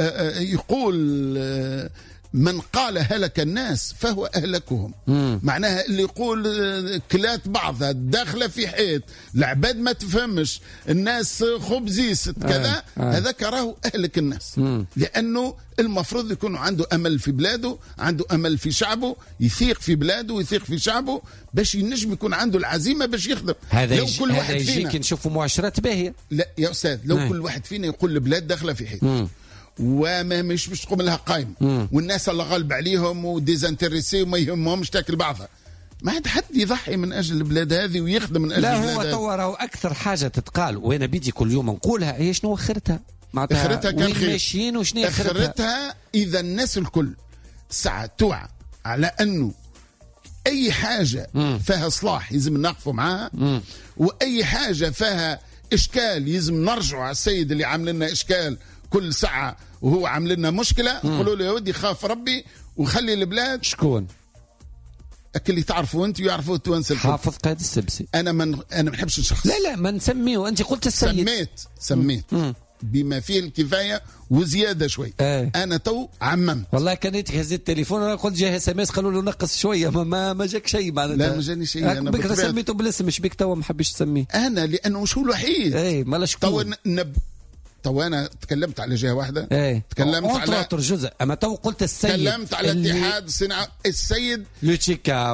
يقول من قال هلك الناس فهو أهلكهم. معناها اللي يقول كلات بعضها داخله في حيط، العباد ما تفهمش، الناس خبزيس كذا، هذاك راهو أهلك الناس. لأنه المفروض يكون عنده أمل في بلاده، عنده أمل في شعبه، يثيق في بلاده ويثيق في شعبه باش ينجم يكون عنده العزيمة باش يخدم. هذا كل واحد فينا نشوفوا مؤشرات باهية. لا يا أستاذ، لو كل واحد فينا يقول البلاد داخله في حيط وما مش تقوم لها قائمة، والناس اللي غالب عليهم وديزانتريسي وما يهمهمش تاكل بعضها، ما عاد حد يضحي من اجل البلاد هذه ويخدم من اجل البلاد هذه. لا هو تو اكثر حاجه تتقال وانا بدي كل يوم نقولها هي شنو اخرتها؟ اخرتها كان خير. ماشيين وشنو اخرتها؟ اذا الناس الكل ساعه توعى على انه اي حاجه فيها صلاح يلزم نقفوا معاها، واي حاجه فيها اشكال يلزم نرجعوا على السيد اللي عامل لنا اشكال كل ساعة وهو عامل لنا مشكلة، نقولوا له يا ودي خاف ربي وخلي البلاد. شكون؟ اللي تعرفوا انت ويعرفوا التوانسه. حافظ قائد السبسي. انا ما نحبش الشخص. لا ما نسميه، انت قلت السيد. سميت بما فيه الكفايه وزياده شوي. انا تو عممت. والله كانت هزيت التليفون وانا قلت جاه اس ام اس قالوا له نقص شويه، ما جاك شيء معناتها. لا ما جاني شيء. انا بكره سميته بالاسم، مش بك تو ما حبيتش تسميه. انا لانه مش هو الوحيد. مالا شكون تو انا تكلمت على جهه واحده. تكلمت على جزء، اما تو قلت السيد. تكلمت على اتحاد الصناعه السيد لوتشيكا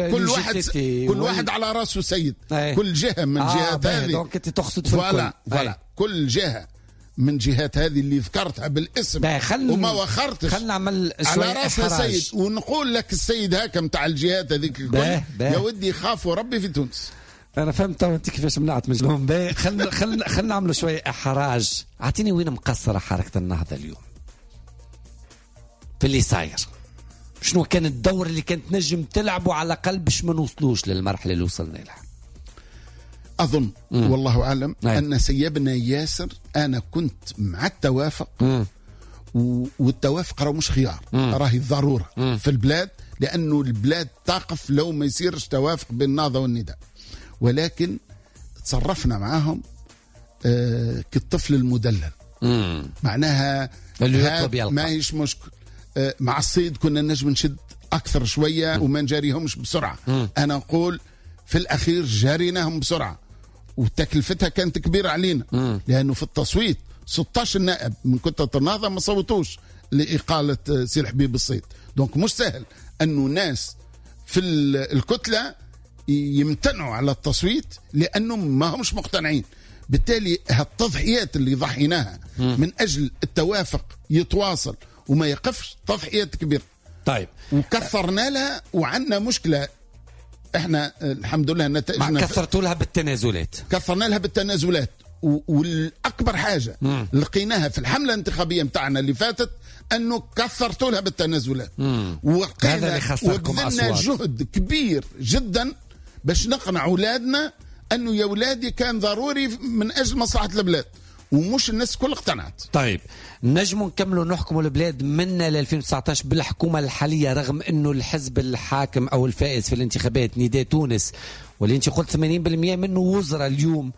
كل واحد على راسه سيد. كل جهه من جهات هذه دونك انت تقصد في فوالا كل جهه من جهات هذه اللي ذكرتها بالاسم وما وخرتش، خلنا نعمل على راسها سيد، ونقول لك السيد هاكا متاع الجهات هذيك الكل يا ودي خافوا ربي في تونس. انا فهمت انت كيفاش منعت مجنون. خلنا نعملوا شويه احراج. اعطيني وين مقصره حركه النهضه اليوم في اللي صاير؟ شنو كان الدور اللي كانت نجم تلعبوا على الاقل باش ما نوصلوش للمرحله اللي وصلنا لها؟ اظن والله اعلم ان سيبنا ياسر. انا كنت مع التوافق، والتوافق راه مش خيار، راهي ضروره في البلاد، لانه البلاد تقف لو ما يصيرش توافق بين النهضه والنداء. ولكن تصرفنا معاهم كالطفل المدلل. معناها ما هيش مشكل. مع الصيد كنا نجم نشد أكثر شوية وما نجاريهمش بسرعة. أنا أقول في الأخير جاريناهم بسرعة وتكلفتها كانت كبيرة علينا، لأنه في التصويت 16 نائب من كتلة النهضة ما صوتوش لإقالة سي الحبيب الصيد. دونك مش سهل أنه ناس في الكتلة يمتنعوا على التصويت لأنهم ما همش مقتنعين. بالتالي هالتضحيات اللي ضحيناها من أجل التوافق يتواصل وما يقفش تضحيات كبيرة. طيب وكثرنا لها وعندنا مشكلة. احنا الحمد لله نتائجنا كثرتوا لها بالتنازلات. كثرنا لها بالتنازلات، والأكبر حاجة لقيناها في الحملة الانتخابية متاعنا اللي فاتت أنه كثرتوا لها بالتنازلات، وبذلنا جهد كبير جدا باش نقنع أولادنا أنه يا أولادي كان ضروري من أجل مصلحة البلاد، ومش الناس كل اقتنعت. طيب نجموا نكملوا نحكموا البلاد منا ل 2019 بالحكومة الحالية، رغم أنه الحزب الحاكم أو الفائز في الانتخابات نداء تونس واللي انت قلت 80% منه وزراء اليوم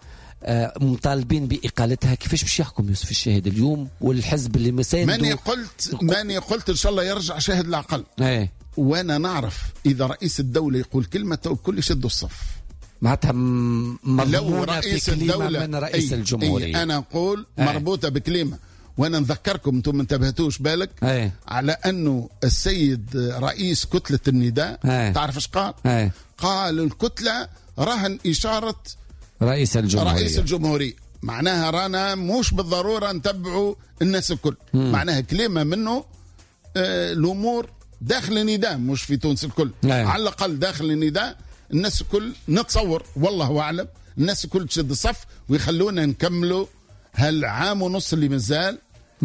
مطالبين بإقالتها. كيفاش باش يحكم يوسف الشاهد اليوم والحزب اللي مسانده؟ ماني قلت إن شاء الله يرجع شاهد العقل. وأنا نعرف إذا رئيس الدولة يقول كلمة الكل يشدوا الصف. معناتها لو رئيس الدولة من رئيس الجمهورية أنا أقول مربوطة بكلمة. وأنا نذكركم أنتم انتبهتوش بالك على أنه السيد رئيس كتلة النداء تعرف إيش قال؟ قال الكتلة رهن إشارة رئيس الجمهورية. معناها رانا مش بالضرورة نتبعوا الناس الكل. معناها كلمة منه الأمور داخل النداء مش في تونس الكل. على الأقل داخل النداء الناس الكل نتصور والله أعلم الناس الكل تشد الصف ويخلونا نكملوا هالعام ونص اللي مازال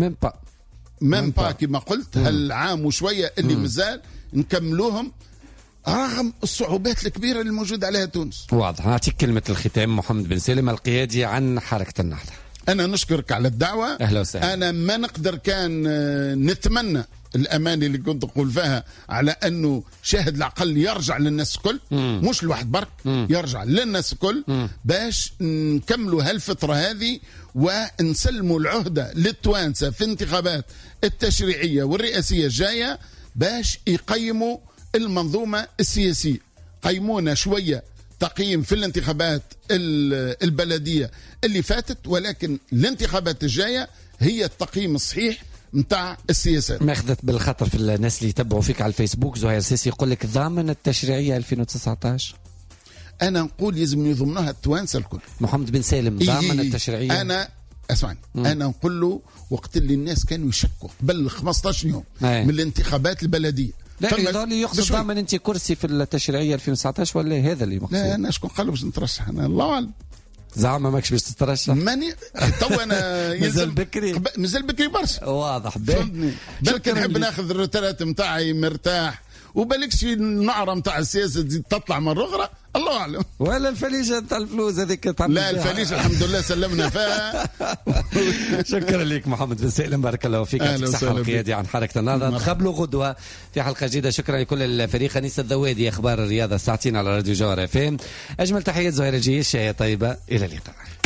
من با كما قلت هالعام وشوية اللي مازال نكملوهم رغم الصعوبات الكبيرة اللي موجودة عليها تونس. واضح. نعطيك كلمة الختام محمد بن سالم القيادي عن حركة النهضة. أنا نشكرك على الدعوة. أهلا وسهلا. أنا ما نقدر كان نتمنى الأماني اللي كنت أقول فيها على أنه شاهد العقل يرجع للناس الكل مش الواحد برك يرجع للناس الكل باش نكملوا هالفترة هذه ونسلموا العهدة للتوانسة في انتخابات التشريعية والرئاسية الجاية باش يقيموا المنظومة السياسية. قيمونا شوية تقييم في الانتخابات البلدية اللي فاتت ولكن الانتخابات الجاية هي التقييم الصحيح متاع السياسات. ما أخذت بالخطر في الناس اللي يتبعوا فيك على الفيسبوك زهير سيسي يقول لك ضامن التشريعية 2019؟ أنا نقول لازم يضمنها التوانسة الكل. محمد بن سالم ضامن التشريعية. أنا اسمعني أنا نقول له وقت اللي الناس كانوا يشكوا قبل 15 يوم من الانتخابات البلدية لا يظل يقصد ضامن أنت كرسي في التشريعية 2019 ولا هذا اللي مقصود؟ لا أنا شكون قال باش نترشح أنا الله أعلم. زعما ماكش باش تترشح؟ ماني تو انا مازال بكري مازال بكري برشا. واضح. بالك نحب ناخذ الروترات نتاعي مرتاح وبالكش النعره نتاع السياسه تزيد تطلع مره اخرى الله اعلم. ولا الفليجه نتاع الفلوس هذيك لا الفليجه الحمد لله سلمنا فيها. شكرا لك محمد بن سالم بارك الله فيك. صحة القيادي عن حركة النهضة. نتقابلوا غدوة في حلقة جديدة. شكرا لكل الفريق. أنيس الذوادي أخبار الرياضة ساعتين على راديو جوهر FM. أجمل تحيات زهير الجيش. طيبة إلى اللقاء.